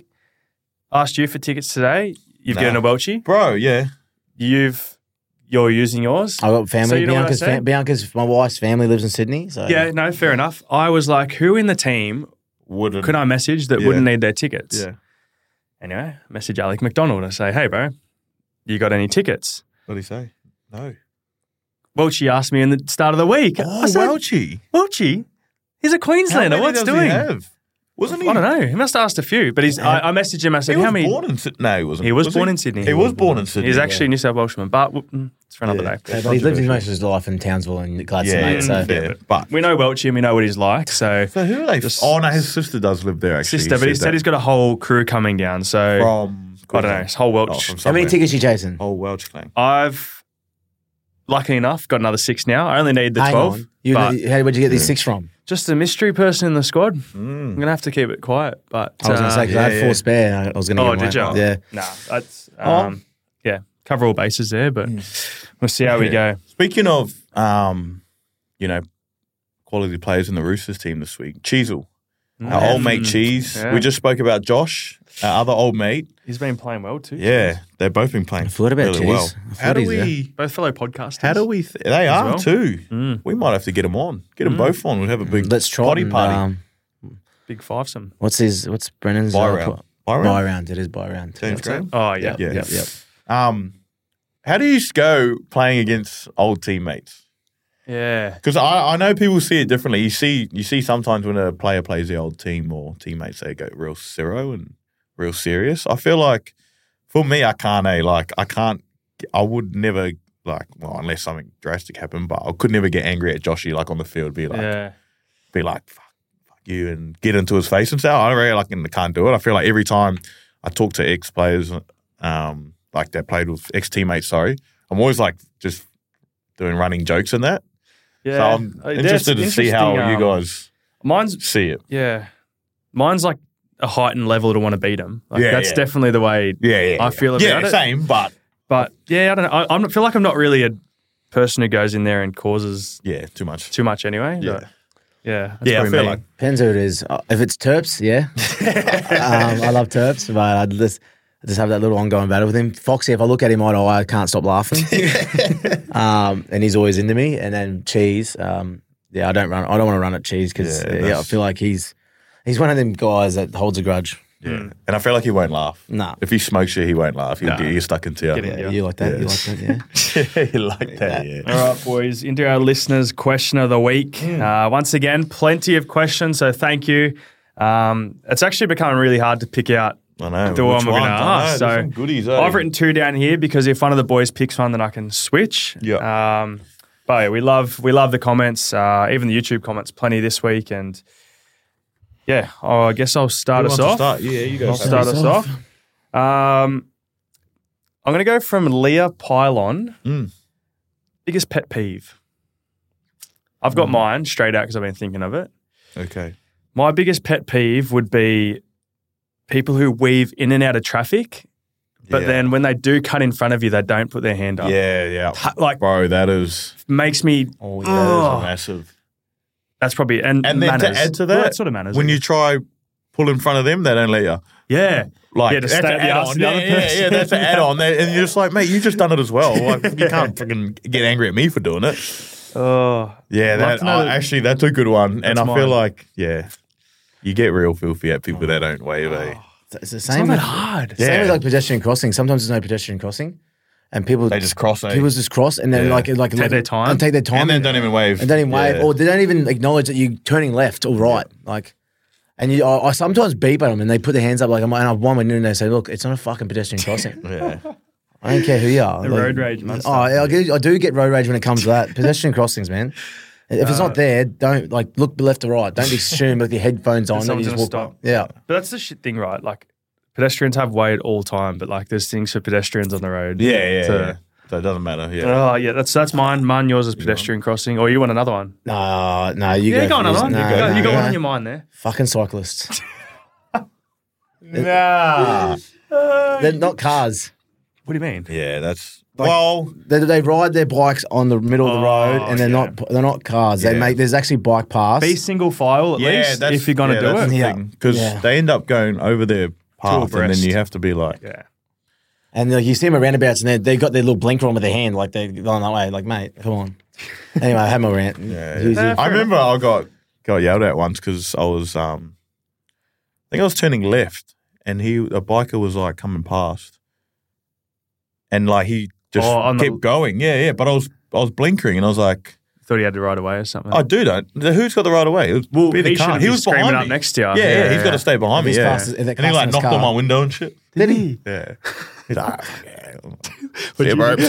asked you for tickets today. You've Nah. given a Welchie. bro. Yeah, You've you're using yours. I got family. So you know what I Bianca's, say? fam- Bianca's, my wife's family lives in Sydney. So Yeah, no, fair enough. I was like, who in the team wouldn't. could I message that Yeah. wouldn't need their tickets? Yeah. Anyway, message Alec McDonald and say, hey, bro, you got any tickets? What did he say? No. Well, she asked me in the start of the week. Oh, I said, Welchie. Welchie, he's a How Queenslander. many What's does he doing? have? Wasn't he? I don't know. He must have asked a few. But he's. I, I messaged him. I said, He how was many? born in Sydney. No, he wasn't. He was, born in Sydney. He was born in Sydney. He's actually a New South Welshman, but mm, it's for another Yeah. day. Yeah, but he's lived his most of his life in Townsville and Gladstone, Yeah, mate. So yeah, but We know Welchie and we know what he's like. So, so who are they? Just- oh no, his sister does live there. Actually, sister, but he said he's got a whole crew coming down. So, from. I don't know. His whole Welch. Oh, from how many somewhere. tickets you chasing? Oh, Welch clan. I've, lucky enough, got another six now. I only need the Hang twelve. on. You, but how, where'd you get these six from? just a mystery person in the squad. Mm. I'm going to have to keep it quiet. But I was going to uh, say, because I yeah, had yeah. four spare. I was going to Oh, get did one. you? Yeah. Nah, that's, um, yeah, cover all bases there, but we'll see how we Yeah. go. Speaking of, um, you know, quality players in the Roosters team this week, Cheezel, our old mate Cheese. Yeah. We just spoke about Josh, our other old mate. He's been playing well too. Yeah, they've both been playing I thought about really Cheese. well. I thought How do he's we? Both fellow podcasters. How do we? Th- they are well. too. Mm. We might have to get them on. Get them both on. We'll have a big Let's try potty and, party. Um, Big fivesome. what's his? What's Brennan's? Buy uh, round. po- Buy Buy round. round. It is buy round. James Yep. Graham. Oh, yeah. Yeah. Yep. Yep. Um, how do you go playing against old teammates? Yeah. Because I, I know people see it differently. You see, you see sometimes when a player plays the old team or teammates, they go real zero and real serious. I feel like for me, I can't. Eh, like I can't. I would never like. Well, unless something drastic happened, but I could never get angry at Joshy like on the field. Be like, Yeah. be like, fuck, fuck you, and get into his face and say, oh, I really like, and I can't do it. I feel like every time I talk to ex players, um, like that played with ex teammates, sorry, I'm always like just doing running jokes and that. Yeah. So I'm Uh, that's interested to see how interesting, you um, guys Mine's, see it. yeah. Mine's like a heightened level to want to beat him. Like, Yeah, that's yeah. definitely the way Yeah, yeah. I feel yeah, about it. same, but But yeah, I don't know. I I'm, feel like I'm not really a person who goes in there and causes yeah, too much. too much anyway. Yeah. But yeah. That's Yeah, I probably feel me. like Depends who it is. Uh, If it's Terps, yeah. um, I love Terps, but I'd just, I just have that little ongoing battle with him. Foxy, if I look at him eye to eye, I can't stop laughing. um, and he's always into me. And then Cheese, um, yeah, I don't run. I don't want to run at Cheese because Yeah, yeah, I that's- feel like he's he's one of them guys that holds a grudge. yeah, and I feel like he won't laugh. Nah. If he smokes you, he won't laugh. He'll Nah. get you stuck into you. Get in. Yeah, Yeah. you like that? Yeah. You like that? Yeah. you like that, yeah. All right, boys, into our listeners' question of the week. Uh, once again, plenty of questions, so thank you. Um, it's actually becoming really hard to pick out I know. the Which one we're going to ones? I know, ask. there's So some goodies, eh? I've written two down here because if one of the boys picks one, then I can switch. Yeah. Um, but yeah, we love we love the comments, uh, even the YouTube comments, plenty this week, and yeah, oh, I guess I'll start Who us wants to off. start? Yeah, you go. I'll first. start us us off. Um, I'm going to go from Leah Pylon. Mm. Biggest pet peeve. I've got Mm. mine straight out because I've been thinking of it. Okay. My biggest pet peeve would be people who weave in and out of traffic, but Yeah. then when they do cut in front of you, they don't put their hand up. Yeah, yeah. Ha- Like, Bro, that is, makes me. Oh, that Oh. is massive. That's probably and, And then manners. to add to Well, that, that sort of manners. when you try pull in front of them, they don't let you. yeah, Like, Yeah, to that's stay an at the arse add-on. of the Yeah, other yeah, person. yeah, that's an add-on. And you're just like, mate, you just done it as well. Like, you can't freaking get angry at me for doing it. oh, Yeah, Love that, to know oh, that- actually, that's a good one. And That's I feel mine. like, yeah, you get real filthy at people that don't wave, eh? It's the it's same. not that with- hard. Yeah. Same with like pedestrian crossing. Sometimes there's no pedestrian crossing, and people They just cross, eh? people just cross and then Yeah. like like Take like, their time. and take their time And then don't even wave. and don't even wave, Yeah. or they don't even acknowledge that you're turning left or right. Like, and you, I, I sometimes beep at them, and they put their hands up like, I'm, and I've one with and they say, "Look, it's not a fucking pedestrian crossing. Yeah. I don't care who you are." The Like, road rage, man. Oh, I, get, I do get road rage when it comes to that pedestrian crossings, man. If it's Uh, not there, don't like look left or right. Don't assume with your headphones on that someone's you just gonna walk. stop. Yeah, But that's the shit thing, right? Like pedestrians have way at all time, but like there's things for pedestrians on the road. Yeah, yeah, So- yeah. So it doesn't matter. Yeah. Oh yeah, that's that's mine. Mine, yours is pedestrian crossing. Or you want another one? no, no, you Yeah, go. you got for another this. one. No, you got, no, you got no. one on your mind there. Fucking cyclists. Nah. They're not cars. What do you mean? Yeah, that's Like- well. They, they ride their bikes on the middle of the road, Oh, and they're yeah. not they're not cars. They Yeah. make there's actually bike paths. Be single file at Yeah, least that's if you're gonna yeah, do that's it. the Yeah. thing, because Yeah. they end up going over their path, and then abreast. you have to be like, Yeah. And like, you see them at roundabouts, and they they got their little blinker on with their hand, like they're going that way. Like, mate, come on. Anyway, I had my rant. yeah. Easy. Yeah. I remember I got got yelled at once because I was um, I think I was turning left, and he a biker was like coming past, and like he just Oh, on the- kept going. Yeah, yeah. But I was I was blinkering, and I was like, Thought he had to ride away or something. I do don't. Who's got the right of way? It was well, be the he car. shouldn't He be was screaming behind up me. next to you. Yeah, yeah, he's got to stay behind me. If he's Yeah, past- if they're and he like passing his knocked car. on my window and shit. Did he? Yeah. He's like, ah, yeah. See you, bro.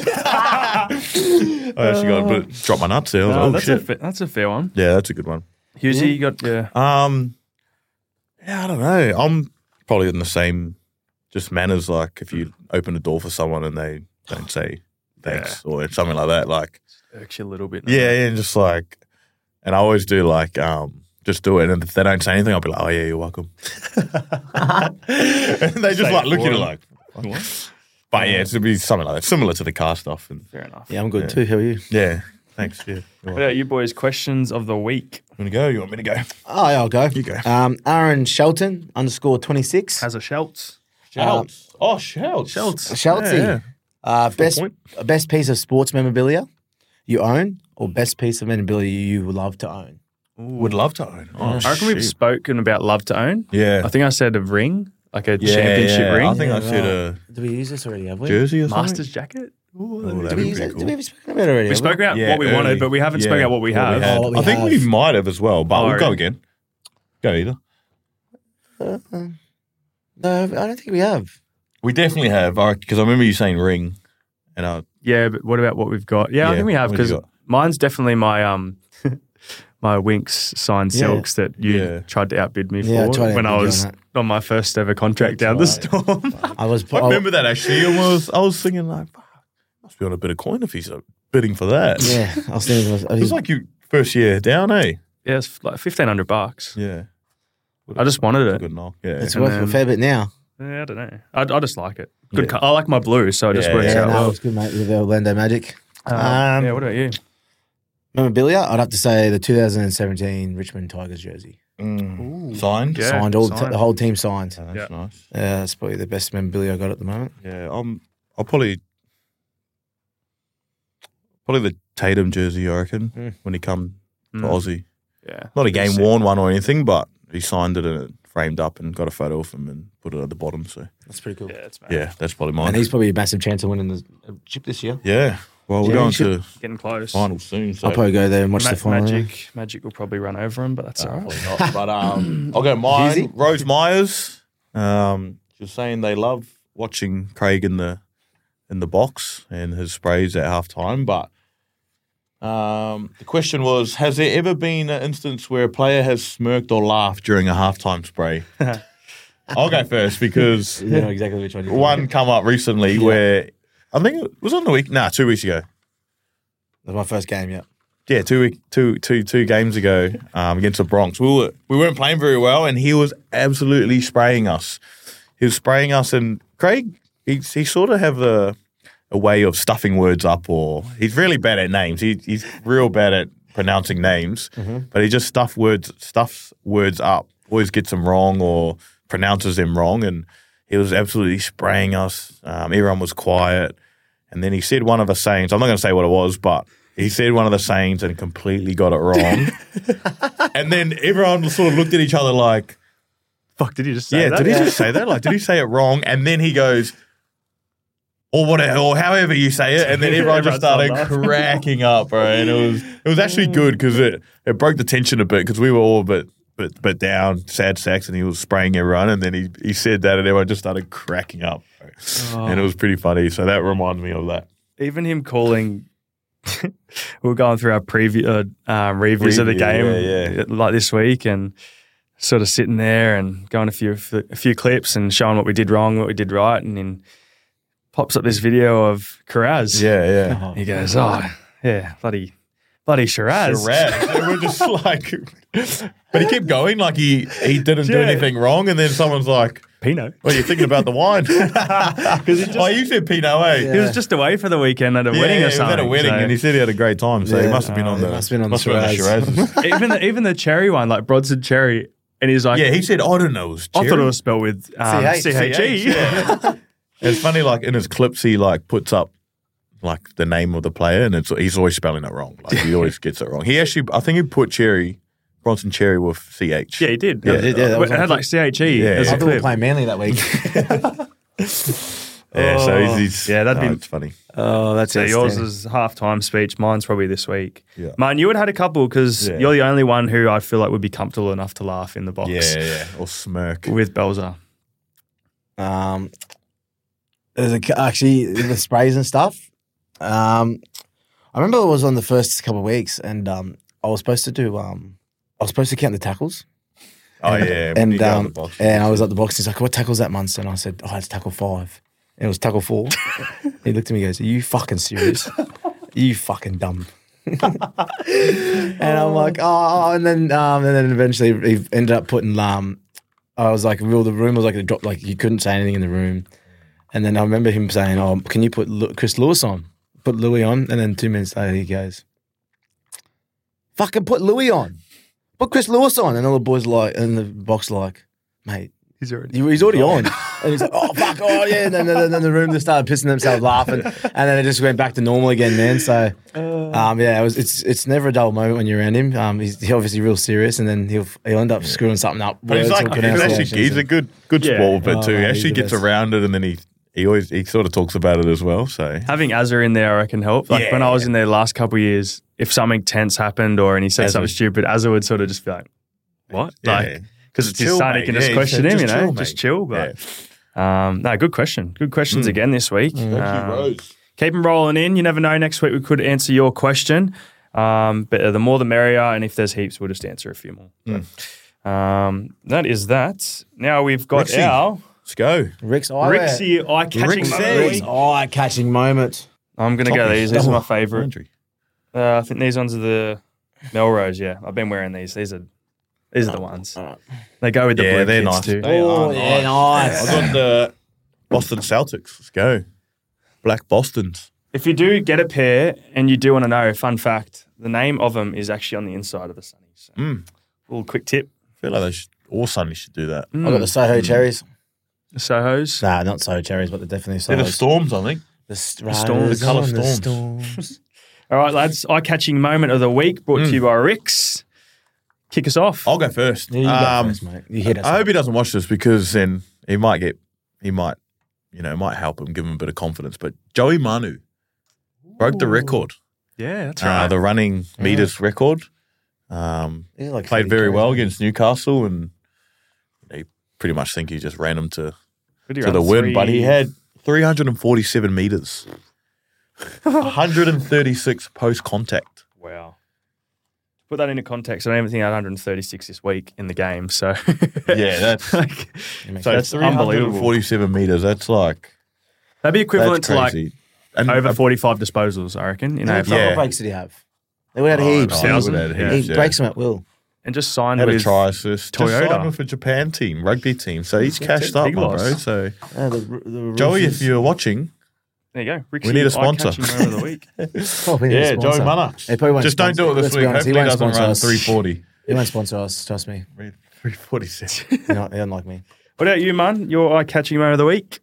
I actually got but dropped my nuts there. I was Oh, like, oh, that's, a shit. fa- that's a fair one. Yeah, that's a good one. Husey, you got yeah. Um, yeah, I don't know. I'm probably in the same just manners. Like if you open the door for someone and they don't say thanks or something like that. Like Irks you a little bit. yeah, yeah, and just like, and I always do like um. Just do it, and if they don't say anything, I'll be like, "Oh yeah, you're welcome." and they just like look at it like, "What?" But yeah, it's to be something like that, similar to the car stuff. And Fair enough. Yeah, I'm good too. How are you? yeah, thanks. Yeah, you What about you boys? Questions of the week. want to go? You want me to go? Oh, yeah, I'll go. You go. Um, Aaron Shelton underscore twenty six. Has a Shelts. Shouts. oh, shouts. Shouts. Shelty. Yeah, yeah. Uh, best point. best piece of sports memorabilia you own, or best piece of memorabilia you would love to own. Would love to own. Oh, I reckon we've shit. spoken about love to own. Yeah. I think I said a ring, like a yeah, championship yeah. ring. I think I Yeah, said right. a Did we use this already? Have we? jersey or something. Master's jacket. Ooh, Ooh, that'd be that'd Did be we, use pretty it? cool. Did we have spoken about it already? We have spoke about Yeah, what we wanted, early. but we haven't Yeah. spoken about what we have. we had. Oh, what we I think have. we might have as well, but Oh, we'll go really? again. Go either. Uh, uh, no, I don't think we have. We definitely have, because I remember you saying ring, and I Yeah, but what about what we've got? Yeah, I Yeah, think we have what have because you got? mine's definitely my um my Winx signed Yeah. silks that you Yeah. tried to outbid me Yeah, I for tried to when I outbid you was on on my first ever contract down the That's storm. I was. I remember that actually. I was, I was thinking like, "Fuck, must be on a bit of coin if he's uh, bidding for that. Yeah, I was thinking. It It was, was like your first year down, eh? yeah, it's like fifteen hundred bucks. Yeah. I just wanted That's a it. good knock. Yeah. it's and worth a then- fair bit now. Yeah, I don't know. I, I just like it. Good. Yeah. co- I like my blue, so it just Yeah, works Yeah, out no, well. it's good, mate. With the Orlando Magic. Um, Um, yeah. What about you? Memorabilia, I'd have to say the two thousand seventeen Richmond Tigers jersey. Mm. Signed. Yeah. signed, all signed. the whole team signed. Oh, that's Yeah. nice. Yeah, that's probably the best memorabilia I got at the moment. Yeah, I'm. I'll probably probably the Tatum jersey. I reckon Mm. when he come to Mm. Aussie, Yeah. not a game Sick. worn one or anything, but he signed it and it framed up and got a photo of him and put it at the bottom. So That's pretty cool. Yeah, it's mad. yeah, that's probably mine. And he's probably a massive chance of winning the uh, chip this year. yeah. Well, we're going to Championship. Getting close. finals soon. So I'll probably go there and watch Ma- the final. Magic, Magic will probably run over him, but that's Uh, all right. probably not. But um, I'll go mine. Easy. Rose Myers. Um, she's saying they love watching Craig in the in the box and his sprays at halftime. But um, the question was: has there ever been an instance where a player has smirked or laughed during a halftime spray? I'll go first because You know exactly which one. you're one come up recently where I think it was on the week. Nah, two weeks ago. That was my first game, yeah. Yeah, two week, two, two, two games ago um, against the Bronx. We were we weren't playing very well, and he was absolutely spraying us. He was spraying us, and Craig, he he sort of have a a way of stuffing words up, or he's really bad at names. He, he's real bad at pronouncing names, but he just stuff words stuffs words up. Always gets them wrong or pronounces them wrong, and he was absolutely spraying us. Um, everyone was quiet, and then he said one of the sayings. I'm not going to say what it was, but he said one of the sayings and completely got it wrong. And then everyone sort of looked at each other like, Fuck, did you just say yeah, that? did he just say that? Like, did he say it wrong? And then he goes, or whatever, or however you say it. And then everyone just started Everyone started cracking up, bro. And it was it was actually good because it, it broke the tension a bit because we were all a bit, bit, bit down, sad sacks, and he was spraying everyone. And then he, he said that and everyone just started cracking up. Bro. Oh. And it was pretty funny. So that reminds me of that. Even him calling we were going through our preview, uh, uh, reviews of the Preview, game yeah, yeah. like this week, and sort of sitting there and going a few a few clips and showing what we did wrong, what we did right, and then pops up this video of Carraz. Yeah, yeah. He goes, oh, yeah, bloody, bloody Shiraz. Shiraz. And we're just like, but he kept going like he he didn't do Yeah. anything wrong, and then someone's like, Pinot. "What are you thinking about the wine?" Because oh, you said Pinot, eh? He was just away for the weekend at a Yeah, wedding he or was something. at a wedding, so- and he said he had a great time. So he Yeah. must have been Oh, on he the must have been on the must have been Shiraz. Shirazes. even the even the cherry one, like Brodson cherry, and he's like, Yeah, he said, "I don't know." It was I thought it cherry." was spelled with um, C H. C H E. Yeah. It's funny, like in his clips, he like puts up like the name of the player, and it's he's always spelling it wrong. Like he always gets it wrong. He actually, I think he put Cherry, Bronson Cherry with C H. Yeah, he did. Yeah, it, did, yeah, that was it had on- like C H E Yeah, as yeah. I a thought we were clip. playing Manly that week. Yeah, so he's, he's Yeah, that'd no, be- it's funny. Oh, that's So yours outstanding. is halftime speech. Mine's probably this week. Yeah. Mine, you would have had a couple because Yeah. you're the only one who I feel like would be comfortable enough to laugh in the box Yeah, yeah, or smirk. with Belzer. Um, there's a, actually the sprays and stuff. Um, I remember it was on the first couple of weeks, and um, I was supposed to do. Um, I was supposed to count the tackles. Oh and, yeah, when you and go on um, the box. and I was at the box. He's like, "What tackles that, Munster?" And I said, "Oh, it's tackle five." And it was tackle four. He looked at me and goes, "Are you fucking serious? Are you fucking dumb?" And I'm like, "Oh," and then um, and then eventually he ended up putting um, I was like, "Real, the room was like a drop, like you couldn't say anything in the room." And then I remember him saying, "Oh, can you put Lu- Chris Lewis on? Put Louis on." And then two minutes later, he goes, "Fucking put Louis on. Put Chris Lewis on." And all the boys like in the box like, "Mate, He's already. he- he's already on." And he's like, "Oh fuck, oh yeah." And then, then, then the room just started pissing themselves laughing, and then it just went back to normal again, man. So, um, yeah, it was. It's it's never a dull moment when you're around him. Um, he's, he's obviously real serious, and then he'll he'll end up screwing something up. But he's words like, or he's actually pronunciations he's a and- good good Yeah. sport with it Oh, too. He mate, actually he's the gets best. around it, and then he he always he sort of talks about it as well. So Having Azza in there, I reckon, helped. Like when I was in there last couple of years, if something tense happened or and he said Azza. something stupid, Azza would sort of just be like, "What?" Yeah. Like because it's his Chill, son, he mate. can Yeah, just he question said, him, "Just you know, chill, just mate." chill. But um, no, good question. Good questions Mm. again this week. Thank you, Um, Rose. Keep them rolling in. You never know. Next week we could answer your question. Um, but uh, the more the merrier. And if there's heaps, we'll just answer a few more. But, um, that is that. Now we've got Rixie. our Rick's Let's go. Rixie eye-catching Rixie. moment of the Rick's week. eye catching moment. I'm going to go Toppy. these. These are my Oh, favourite. Laundry. Uh, I think these ones are the Melrose, yeah. I've been wearing these. These are these are the ones. Alright. They go with the Yeah, blue they're kits nice. too. They Oh, are yeah, nice. I got the Boston Celtics. Let's go. Black Bostons. If you do get a pair and you do want to know, fun fact, the name of them is actually on the inside of the Sunnies. So, Mm. little quick tip. I feel like they should, all Sunday should do that. I got the Soho cherries. The Sohos. Nah, not Soho cherries, but they're definitely They're Soho. the Storms, I think. The, storms. The colour on the storms. storms. All right, lads. Eye-catching moment of the week brought to you by Rix. Kick us off. I'll go first. Yeah, you go Um, first, mate. You hit us. I hope he doesn't watch this because then he might get, he might, you know, it might help him, give him a bit of confidence. But Joey Manu broke the record, Yeah, that's uh, right. the running meters record. Um, These are like played thirty very carries, well mate. against Newcastle, and they pretty much think he just ran him to, Pretty to around the win. three- But he had three hundred forty-seven meters, one hundred thirty-six post contact. Wow. To put that into context, I don't even think I had one hundred thirty-six this week in the game. So Yeah, that's like, It makes so That's three hundred unbelievable. forty-seven meters. That's like that'd be equivalent that's to like crazy. And over uh, forty-five disposals, I reckon. You know, How if- many Yeah. breaks did he have? They would have Oh, heaps. no, He- Thousand? he would have Yeah. he heaps, yeah. breaks them at will. and just signed Had a with try assist. Just Toyota. signed with a Japan team, rugby team. So he's cashed up, Big my loss. bro. So Uh, the, the Joey, Roosters- if you're watching, There you go. Rixie, We need a sponsor. eye-catching moment of the week. Oh, we need a yeah, sponsor. Joey Munna. They probably won't Just don't do it sponsor- this let's be week. honest, he Hopefully, he won't doesn't sponsor run us. three forty. He won't sponsor us. Trust me. three forty-six. He don't, he don't like me. What about you, man? Your eye-catching moment of the week?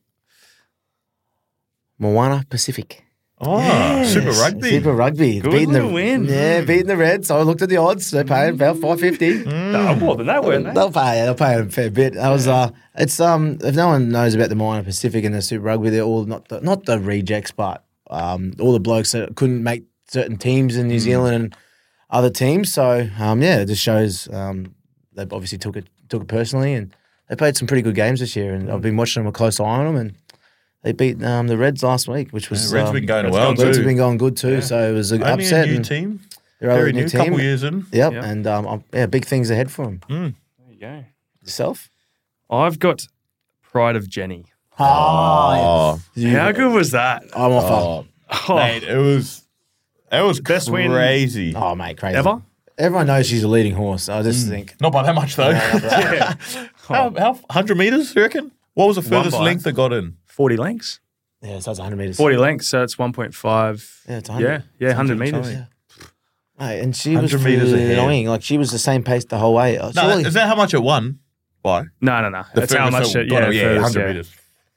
Moana Pacific. Oh, Super Rugby. Super Rugby. Good beating the little win. Yeah, beating the Reds. So I looked at the odds. They're paying about five fifty. No, more than that, weren't they? They'll pay. They'll pay a fair bit. I was. Uh, it's um. If no one knows about the Moana Pacific and the Super Rugby, they're all not the, not the rejects, but um, all the blokes that couldn't make certain teams in New Zealand and other teams. So um, yeah, it just shows um, they obviously took it took it personally, and they played some pretty good games this year. And I've been watching them with a close eye on them, and They beat um, the Reds last week, which was Yeah, Reds um, been going Reds well gone too. Reds have been going good too. So it was an Only upset. a new and team. they're a Very new new, team. couple years in. Yep, Yeah. and um, um, yeah, big things ahead for them. Mm. There you go. Yourself? I've got Pride of Jenny. Oh, How good was that? I'm off. oh, Oh, mate, it was it was Best win crazy. Oh, mate, crazy. ever? Everyone knows she's a leading horse. I just think. Not by that much though. Yeah. how, how hundred meters? You reckon? What was the furthest by. length that got in? forty lengths. Yeah, so it's one hundred metres. forty lengths, so it's one point five. Yeah, it's one hundred. Yeah, yeah, one hundred metres. Yeah. Mate, and she was one hundred metres ahead. annoying. Like, she was the same pace the whole way. No, Surely- that, is that how much it won by? No, no, no. The That's how furthest much that it, got yeah, in, yeah, furthest, hundred yeah. meters.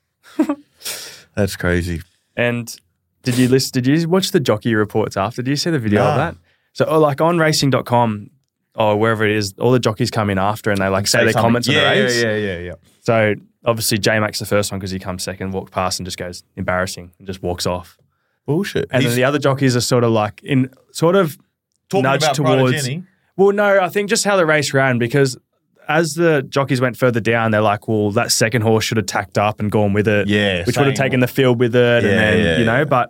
That's crazy. And did you listen, did you watch the jockey reports after? Did you see the video of Nah. that? So oh, like on racing dot com or wherever it is, all the jockeys come in after and they like say, their something. comments yeah, on the race. Yeah, yeah, yeah, yeah. So obviously J-Mac's the first one because he comes second, walked past and just goes embarrassing and just walks off. Bullshit. And He's then the other jockeys are sort of like in sort of talking nudge about Pride of towards. Jenny. Well, no, I think just how the race ran because as the jockeys went further down, they're like, well, that second horse should have tacked up and gone with it. Yeah, Which would have saying- taken the field with it. Yeah, and then, yeah, you know, yeah. but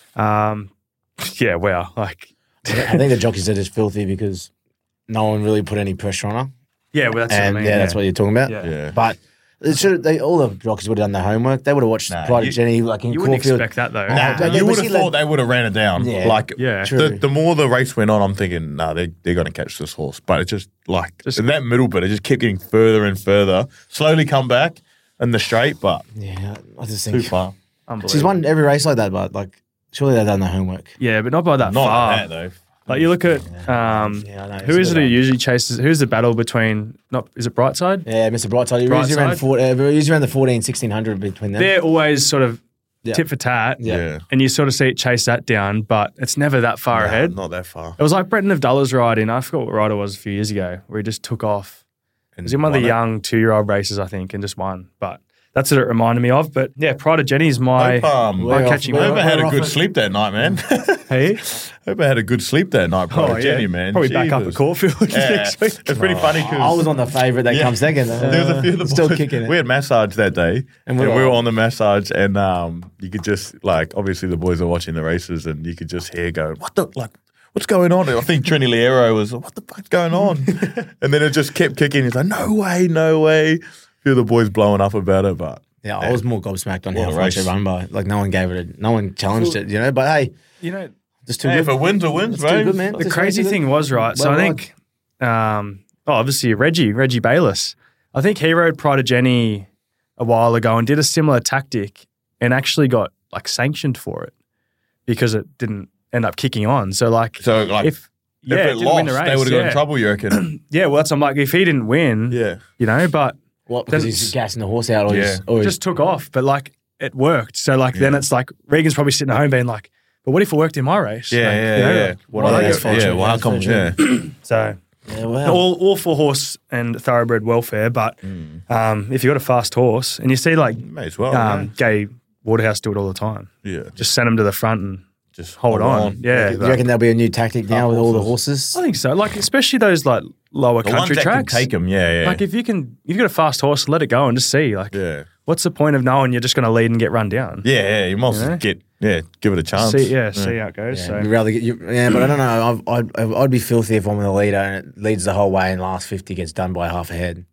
um, yeah, wow. Like, I think the jockeys are just filthy because no one really put any pressure on her. yeah, well, that's and what I mean. yeah, that's what you're talking about. Yeah. Yeah. But it should they all the jockeys would have done their homework. They would have watched Nah, Pride you- of Jenny like in You wouldn't Caulfield. expect that though. Nah, they- you they- would but have she thought led- they would have ran it down. Yeah. Like, Yeah. True. the, the more the race went on, I'm thinking, nah, they, they're going to catch this horse. But it just, like, Just- in that middle bit, it just kept getting further and further. Slowly come back in the straight, but Yeah, I just too think far. Unbelievable. she's won every race like that. But like, surely they've done their homework. Yeah, but not by that Not far. like that, though. Like you look at um, Yeah, I know. who It's is a it bit who odd. usually chases? Who's the battle between? Not is it Brightside? Yeah, Mister Brightside. He usually ran Brightside? four, uh, usually ran the fourteen, sixteen hundred between them. They're always sort of Yeah. tit for tat, Yeah. Yeah. and you sort of see it chase that down, but it's never that far Nah, ahead. Not that far. It was like Brenton Avdullah's ride in. I forgot what ride it was a few years ago, where he just took off. It was in one of the won it. young two-year-old races, I think, and just won. But that's what it reminded me of. But yeah, Pride of Jenny's my Hope, um, Way my off- catching way Hope off- I moment. had a We're good off it. sleep that night, man. Hey, Hope I had a good sleep that night, bro. oh Jenny, yeah, man. probably back up at Jesus. Caulfield Yeah. next week. It's pretty funny I because was on the favourite that Yeah. comes second. there was a few of the Still boys- kicking it. We had massage that day, and, And we we were, were- on the massage, and um, you could just like obviously the boys are watching the races, and you could just hear going, "What the like." What's going on? I think Trini Liero was, what the fuck's going on? And then it just kept kicking. He's like, no way, no way. A few of the boys blowing up about it, but Yeah, I was more gobsmacked on What how a much race. it run by. Like no one gave it, a, no one challenged it, you know. But hey, You know, just too hey, good. if it wins, it wins, It's too right? good, man. the Just crazy makes it thing was, right, so Well I think, um, oh, obviously Reggie, Reggie Bayless, I think he rode Pride of Jenny a while ago and did a similar tactic and actually got like sanctioned for it because it didn't end up kicking on. So like, So like, if, if, yeah, it it didn't lost, win the race, they would have got yeah. in trouble, you reckon? Yeah, well, that's I'm like, if he didn't win, yeah. you know, but What? Because Then he's it's- gassing the horse out, or Yeah. he's, or he's just took off. But like, it worked. So like, then Yeah. it's like Regan's probably sitting at home being like, but what if it worked in my race? Yeah, Like, yeah, you know, yeah. like, What well, I that's get- fine, yeah, true, well, how that's come? fine, Yeah. So yeah, wow. all, all for horse and thoroughbred welfare. But Mm. um, if you got a fast horse and you see like May as well. um, Gay Waterhouse do it all the time, yeah. yeah. just send them to the front and Just hold on. Yeah, Do you but- reckon there'll be a new tactic now with all the horses? I think so. Like especially those like lower The ones country that tracks. can take them, yeah, yeah. Like if you can, if you've got a fast horse, let it go and just see. Like, yeah. what's the point of knowing you're just going to lead and get run down? Yeah, yeah, you might as well know? get, yeah, give it a chance. See, yeah, see how it goes. Yeah, so you'd rather get you, yeah, but I don't know. I'd, I'd, I'd be filthy if I'm the leader and it leads the whole way and last fifty gets done by half a head.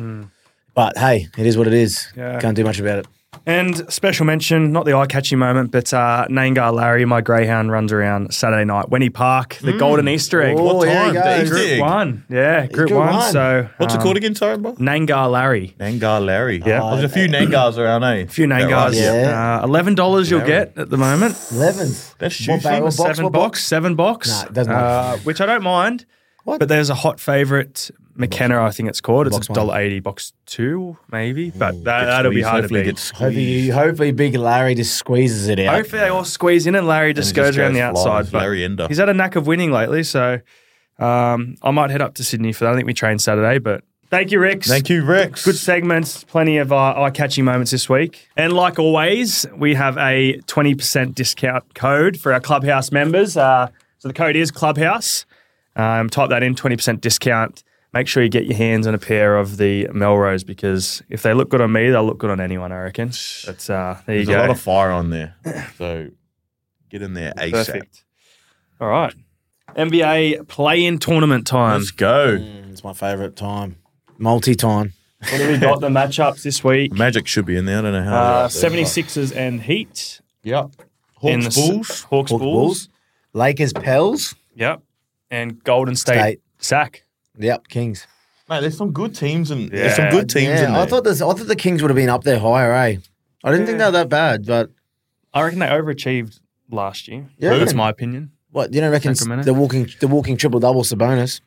But hey, it is what it is. Yeah. Can't do much about it. And special mention, not the eye-catching moment, but uh, Nangar Larry, my greyhound, runs around Saturday night. Wenny Park, the Golden Easter egg. Oh, What here time? you go. The Easter Group egg? one. Yeah, group, Group one. one. So What's um, it called again, sorry, bro? Nangar Larry. Nangar Larry. Yeah. There's a few Nangars around, eh? A few Is that Nangars. right? Yeah. Uh, Eleven dollars you'll Larry. get at the moment. Eleven. That's What juicy. barrel? box, seven what box, box? seven box. Nah, it doesn't uh, which I don't mind. What? But there's a hot favourite, McKenna, I think it's called. It's Box a one. dollar eighty, box two maybe. But that, Get that'll be squeezed. hard to Hopefully beat. get Hopefully, squeezed. hopefully, Big Larry just squeezes it out. Hopefully they all squeeze in and Larry just he goes just around goes the flying. outside. But Larry Ender. he's had a knack of winning lately, so um, I might head up to Sydney for that. I think we train Saturday, but thank you, Rex. Thank you, Rex. Good segments, plenty of uh, eye-catching moments this week. And like always, we have a twenty percent discount code for our Clubhouse members. Uh, so the code is Clubhouse. Um, type that in, twenty percent discount. make sure you get your hands on a pair of the Melrose because if they look good on me, they'll look good on anyone, I reckon. That's, uh, there you There's go. a lot of fire on there. So get in there ASAP. Perfect. All right. N B A play-in tournament time. Let's go. Mm, it's my favourite time. Multi-time. What have we got the matchups this week? Magic should be in there. I don't know how. Uh, seventy-sixers and Heat. Yep. In Hawks the s- Bulls. Hawks, Hawks, Bulls. Bulls. Lakers, Pels. Yep. And Golden State, State. Sack. Yep, Kings. Mate, there's some good teams and there's Yeah. some good teams yeah, in there. I thought this, I thought the Kings would have been up there higher, eh? I didn't think they were that bad, but I reckon they overachieved last year. Yeah. That's my opinion. what you don't reckon Sacramento? the walking the walking triple double Sabonis?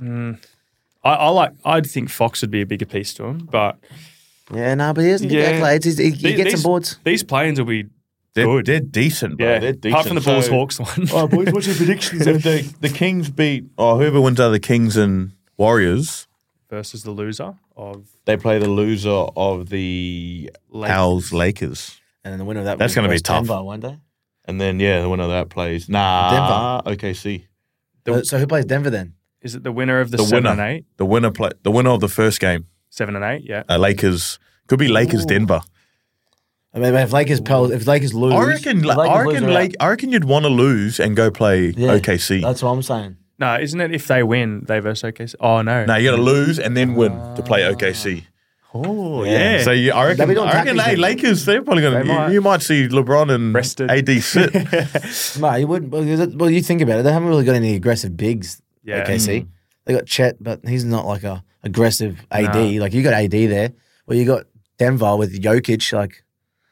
I, I like. I'd think Fox would be a bigger piece to him, but Yeah, no, but he doesn't Yeah. get the accolades. He's, he, he these, gets these, some boards. These play-ins will be they're, good. they're decent, bro. yeah, They're decent. apart from the Bulls So- Hawks one. Oh, boys, what's your predictions? If the, the Kings beat, or whoever wins out of the Kings and Warriors, versus the loser of they play the loser of the Lakers. Pels Lakers. And then the winner of that That's will gonna be versus tough. Denver, won't they? And then, yeah, the winner of that plays. Nah. O K C. The- Uh, so who plays Denver then? Is it the winner of the, The seven winner. and eight? The winner play, the winner of the first game, Seven and eight, yeah. uh, Lakers. Could be Lakers Ooh. Denver. I mean, if Lakers Pels, if Lakers lose, I reckon. if Lakers I lose, reckon. they're out. Lake, I reckon you'd want to lose and go play Yeah, O K C. That's what I'm saying. No, isn't it if they win, they versus O K C? Oh, no. No, you got to lose and then win to play O K C. Oh, Yeah. yeah. So you, I They'll reckon. be doing I reckon. tactics Hey, then. Lakers. They're probably going They to. might. You, you might see LeBron and Rested. A D sit. No, you wouldn't. Well, you- well, you think about it. They haven't really got any aggressive bigs. Yeah. O K C. They got Chet, but he's not like a aggressive A D. No. Like you got A D there. Well, you got Denver with Jokic. Like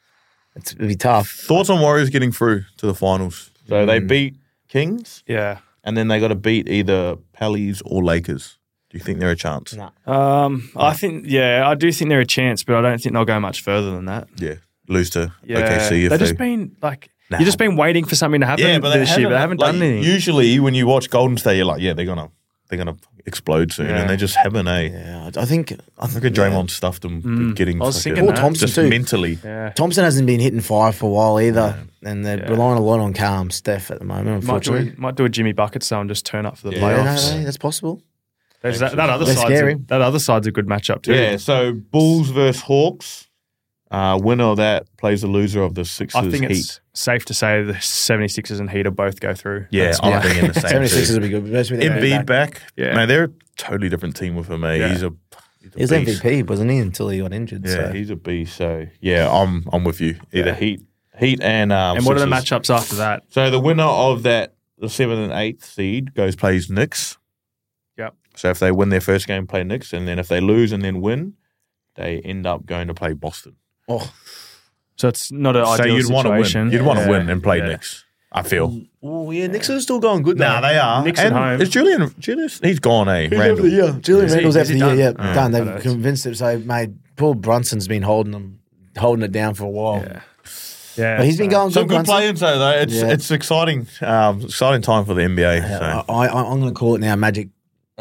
it's it'd be tough. Thoughts on Warriors getting through to the finals? So they Mm. beat Kings, yeah. and then they got to beat either Pellies or Lakers. Do you think they're a chance? No. Um, I think, yeah, I do think they're a chance, but I don't think they'll go much further than that. Yeah, lose to Yeah. O K C if They've they. just been, like, Nah. you've just been waiting for something to happen yeah, but they this year, but they haven't like, done anything. Usually, when you watch Golden State, you're like, yeah, they're gonna they're gonna explode soon, Yeah. and they just haven't. Eh? Yeah, I I think I Look think at Draymond stuffed them Mm. getting I was fucking- thinking Paul that. Thompson just too. mentally. yeah. Thompson hasn't been hitting fire for a while either, and they're Yeah. relying a lot on Calm Steph at the moment. Might do, Unfortunately, a, might do a Jimmy Bucket style and just turn up for the Yeah. yeah, no, playoffs. no, that's possible. There's that, that other They're side's a, scary. that other side's a good matchup too. Yeah, so Bulls versus Hawks. Uh, winner of that plays the loser of the Sixers. I think Heat. it's safe to say the seventy-sixers and Heat will both go through. Yeah, That's I'm my- thinking the same. seventy-sixers too. would be good. Especially with Embiid Embiid back. Yeah. Man, they're a totally different team with him. Eh? Yeah. He's a he's a He was beast. M V P, wasn't he, until he got injured? Yeah, so. he's a beast. So yeah, I'm I'm with you. Either Yeah. Heat, Heat, and um, And what are the Sixers. matchups after that? So the winner of that, the seventh and eighth seed, goes plays Knicks. Yep. So if they win their first game, play Knicks, and then if they lose and then win, they end up going to play Boston. Oh, So it's not an so ideal you'd want to situation. win. You'd want to Yeah. win and play Yeah. Knicks. I feel. oh yeah, Knicks are still going good. Nah, though. they are. Knicks at and home. Is Julian? Julius? He's gone. Eh, He's Randall. over the year. Julian Is he- Randall's is after he the year. done? Yeah, Oh, done. I They've know. convinced him. So, mate, Paul Brunson's been holding them, holding it down for a while. Yeah. Yeah. But he's been going Some good. good Brunson. players though. though. It's Yeah. it's exciting. Um, exciting time for the N B A. Yeah, So. I, I, I'm going to call it now. Magic.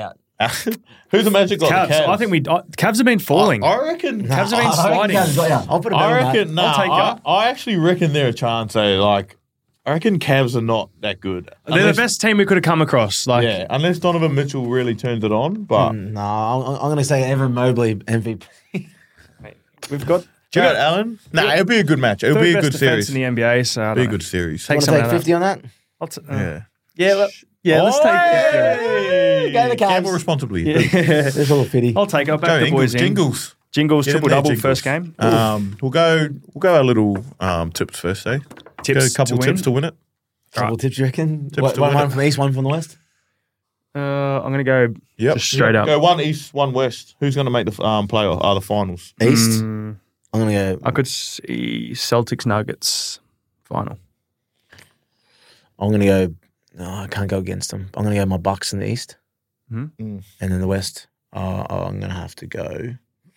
Who's the Magic got? Cavs. The Cavs. I think we uh, Cavs have been falling. I, I reckon. Nah, Cavs have been I- I reckon sliding. Cavs got- yeah, I'll put a bet I on that. reckon. Nah, I'll take I, it. I actually reckon they're a chance. Eh? Like, I reckon Cavs are not that good. They're Unless- the best team we could have come across. Like, yeah, unless Donovan Mitchell really turns it on. But Mm, No, I'm, I'm going to say Evan Mobley M V P. we've got do you got Allen? Nah, it'll be a good match. It'll third be a best good defense series. in the N B A. So I Be a don't know. good series. Take Want to some take of that. fifty on that? I'll t- uh, Yeah. yeah, let- yeah. Let's take. Hey! Go the Cavs. Gamble responsibly. Yeah. There's all fifty. I'll take. I'll back Go the Ingles, boys in. Jingles. Jingles Get in triple there, double Jingles. first game. Um, we'll go. We'll go our little um, tips first. Eh? Tips Go a couple to tips win. to win it. Couple Right. tips, you reckon? Tips One, to one, win one it. from the east, one from the west. Uh, I'm gonna go Yep. just straight up. Go one east, one west. Who's going to make the um, play or are the finals? East. Mm, I'm going to go. I could see Celtics Nuggets final. I'm going to go. No, I can't go against them. I'm going to go my Bucks in the east, Mhm. Mm. and in the west, uh, I'm going to have to go.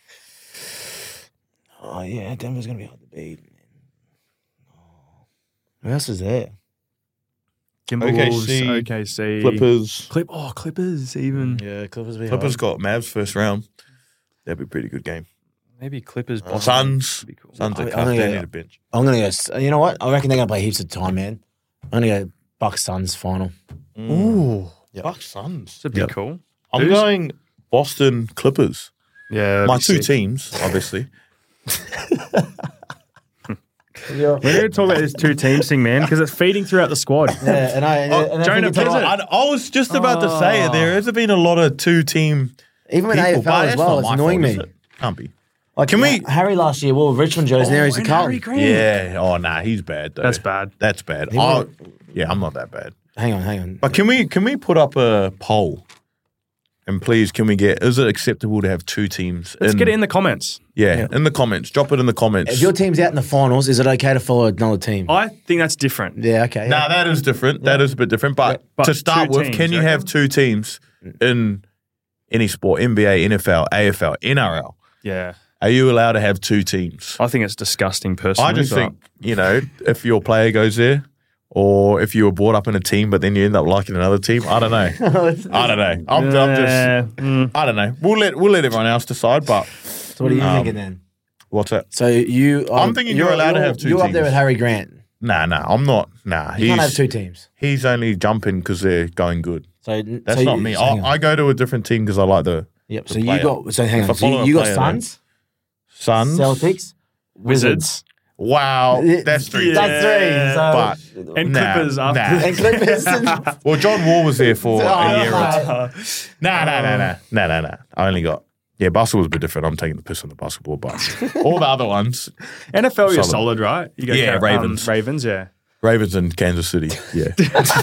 Oh yeah, Denver's going to be hard to beat. Oh. Who else is there? Timberwolves, O K C, O K C, Clippers. Clip. Oh, Clippers. Even Yeah, Clippers. Be Clippers got Mavs first round. That'd be a pretty good game. maybe Clippers. Boston. Suns. would be cool. Suns I- are I cuffed. think, They uh, need a bench. I'm going to go. s- You know what? I reckon they're going to play heaps of time, man. I'm going to go Bucks Suns final. Ooh, Bucks Suns. it's a bit Yep. cool. I'm Who's- going Boston Clippers. Yeah, My two teams, obviously. We need to talk about this two teams thing, man, because it's feeding throughout the squad. Yeah, and I, Oh, and I Jonah think it's a lot- Pizzett. I, I was just about to say it. There has been a lot of two-team even with people, A F L but as that's well, not it's my annoying fault, me. is it? Can't be. Like, Can we- Harry last year wore Richmond jersey, now he's a and Carlton. Harry Green. Yeah. Oh, nah, he's bad, though. That's bad. That's bad. He Oh, won't- yeah, I'm not that bad. Hang on, hang on. But can we can we put up a poll? And please, can we get, is it acceptable to have two teams? Let's in, get it in the comments. Yeah, Yeah. in the comments. Drop it in the comments. If your team's out in the finals, is it okay to follow another team? I think that's different. Yeah, okay. Nah, that is different. That is a bit different. But, But to start two with, teams, can you you have reckon? two teams in any sport? N B A, N F L, A F L, N R L. Yeah. Are you allowed to have two teams? I think it's disgusting personally. I just but- think, you know, if your player goes there, or if you were brought up in a team but then you end up liking another team, I don't know. I don't know. I'm, I'm Yeah, just, mm. I don't know. We'll let we'll let everyone else decide. But So what are you Um, thinking then? what's that? So you, I'm thinking you're allowed to have two You're up there teams. with Harry Grant. Nah, nah. I'm not. Nah, You he's can't have two teams. he's only jumping because they're going good. So That's so not you- me. so hang I, on. I go to a different team because I like the Yep. the So you player. got. So hang If I on. So follow you, a you got player, Suns, Suns. Celtics, Wizards. Wow, Yeah, that's three. That's three. So But And nah, Clippers after. nah. and Clippers. Well, John Wall was there for Oh, a year or mate. two. Nah, nah, nah, nah, nah, nah, nah. I only got. Yeah, basketball's a bit different. I'm taking the piss on the basketball, but all the other ones, N F L, you're Solid. solid, right? You got Yeah, Car- Ravens. Um, Ravens, yeah. Ravens and Kansas City. Yeah.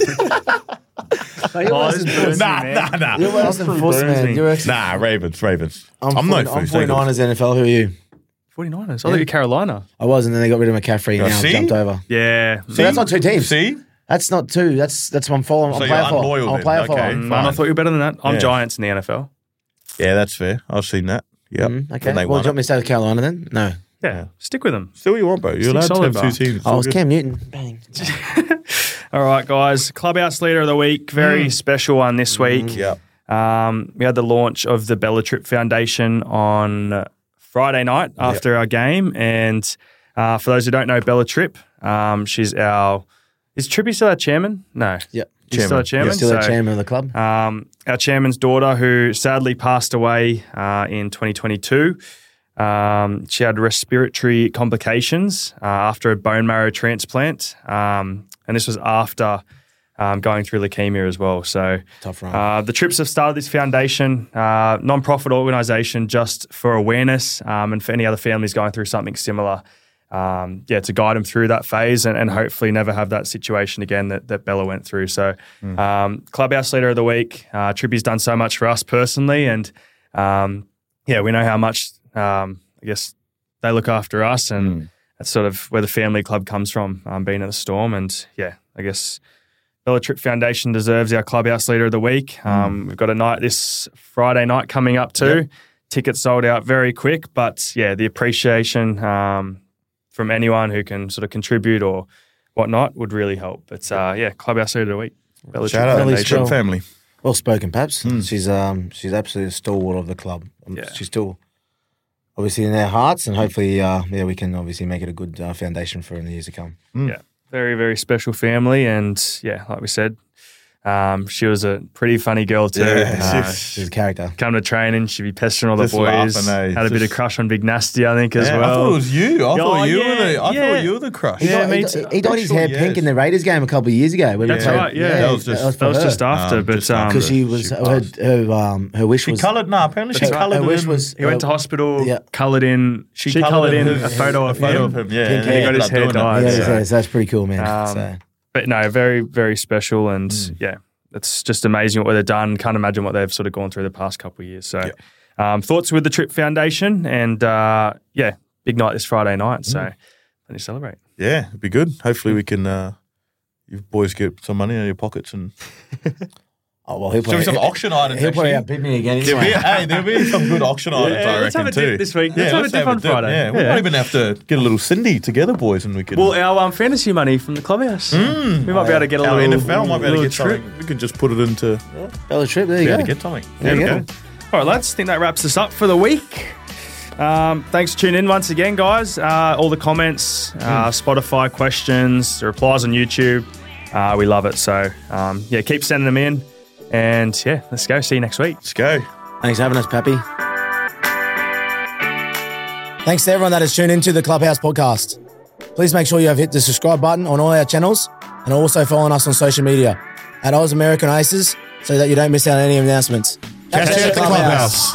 So you're Oh, worse this than burns Force. me, nah, man. nah, nah. You're worse than That's Force, burns man. me. You're actually. Nah, Ravens, Ravens. I'm, I'm, forty, no I'm food. Take it. forty-niners N F L. Who are you? forty-niners. I thought you were Carolina. I was, and then they got rid of McCaffrey, and Oh, now see? I've jumped over. Yeah. So that's not two teams. See? That's not two. That's that's what I'm following. So I'm you're player for. unloyal I'm then. player for. Okay. Mm, fine. I thought you were better than that. I'm Yeah. Giants in the N F L. Yeah, that's fair. I've seen that. Yep. Mm, okay. When they Well, won do you want me it. to stay with Carolina then? No. Yeah. Stick with them. Still you want, bro. You're Stick allowed to solid, have bro. two teams. It's Oh, all it's good. Cam Newton. Bang. All right, guys. Clubhouse Leader of the Week. Very special one this week. Yep. Um, we had the launch of the Bella Tripp Foundation on Friday night after our game. And uh, for those who don't know Bella Tripp, um, she's our... Is Trippy still our chairman? No. Yep. He's still our Chairman. chairman. Still the so- chairman of the club. Um, our chairman's daughter, who sadly passed away uh, in twenty twenty-two. Um, she had respiratory complications uh, after a bone marrow transplant. Um, and this was after um, going through leukemia as well. So Tough run. uh, the Trips have started this foundation, uh, non-profit organisation just for awareness um, and for any other families going through something similar. Um, yeah, to guide them through that phase and, and hopefully never have that situation again that, that Bella went through. So, um, Clubhouse Leader of the Week, uh, Trippy's done so much for us personally, and um, yeah, we know how much um, I guess they look after us, and that's sort of where the family club comes from, um, being at the Storm. And yeah, I guess Bella Tripp Foundation deserves our Clubhouse Leader of the Week. Um, we've got a night this Friday night coming up too. Yep. Tickets sold out very quick, but yeah, the appreciation um, from anyone who can sort of contribute or whatnot would really help. But uh, yeah, Clubhouse Leader of the Week. Bella Shout Tripp out to the Foundation. Tripp family. Well spoken, Paps. She's um she's absolutely a stalwart of the club. Um, Yeah. She's still obviously in their hearts, and hopefully, uh, yeah, we can obviously make it a good uh, foundation for in the years to come. Yeah, very, very special family. And yeah, like we said, um, she was a pretty funny girl too. Yeah, Uh, She's a character. come to training, she'd be pestering all the Just boys. laughing, eh? Had a bit of Just- crush on Big Nasty, I think, as Yeah, well. I thought it was you. I Oh, thought you yeah, were the. I yeah. thought you were the crush. He, Yeah, dyed, me he, too. he dyed his hair Actually, pink yes. in the Raiders game a couple of years ago. when we That's played- right, yeah. That was just- for that was her. just after, Um, but just um, because she was She her, passed. her, um, her wish She was coloured. No, apparently she That's right. coloured her wish him. was he went to uh, hospital, yeah. coloured in. She, She coloured in his- a photo of a photo him. of him. Yeah, Pink and hair. he Got his ended up hair doing it. dyed, Yeah, so- so, so that's pretty cool, man. Um, so, But no, very, very special. And yeah, it's just amazing what they've done. Can't imagine what they've sort of gone through the past couple of years. So um, thoughts with the Tripp Foundation. And uh, yeah, big night this Friday night. So let me celebrate. Yeah, it'd be good. Hopefully we can. Uh, you boys get some money out of your pockets and. oh well, he'll Should we probably, some auction items? he'll probably actually? outbid me again. There'll be, Anyway. hey, there'll be some good auction items, I let's reckon, have a dip too. this week. Let's have a dip on Friday. Yeah, we Yeah. might even have to get a little Cindy together, boys, and we can. Well, our um, fantasy money from the clubhouse. we might be able to get a our little N F L might be able to little get trip. something. We can just put it into. Bella Tripp, there Be you able go. to get something. There you we go. All right, lads. I think that wraps us up for the week. Um, thanks for tuning in once again, guys. Uh, all the comments, uh, Spotify questions, the replies on YouTube. Uh, we love it. So, um, yeah, keep sending them in. And, yeah, let's go. See you next week. Let's go. Thanks for having us, Pappy. Thanks to everyone that has tuned into the Clubhouse podcast. Please make sure you have hit the subscribe button on all our channels and also following us on social media at Oz American Aces so that you don't miss out on any announcements. Catch you at the Clubhouse.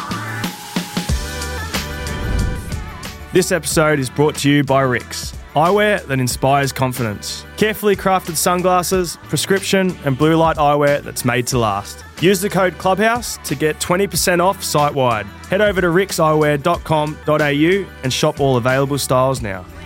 This episode is brought to you by Rix, eyewear that inspires confidence. Carefully crafted sunglasses, prescription and blue light eyewear that's made to last. Use the code Clubhouse to get twenty percent off site-wide. Head over to rix eyewear dot com dot a u and shop all available styles now.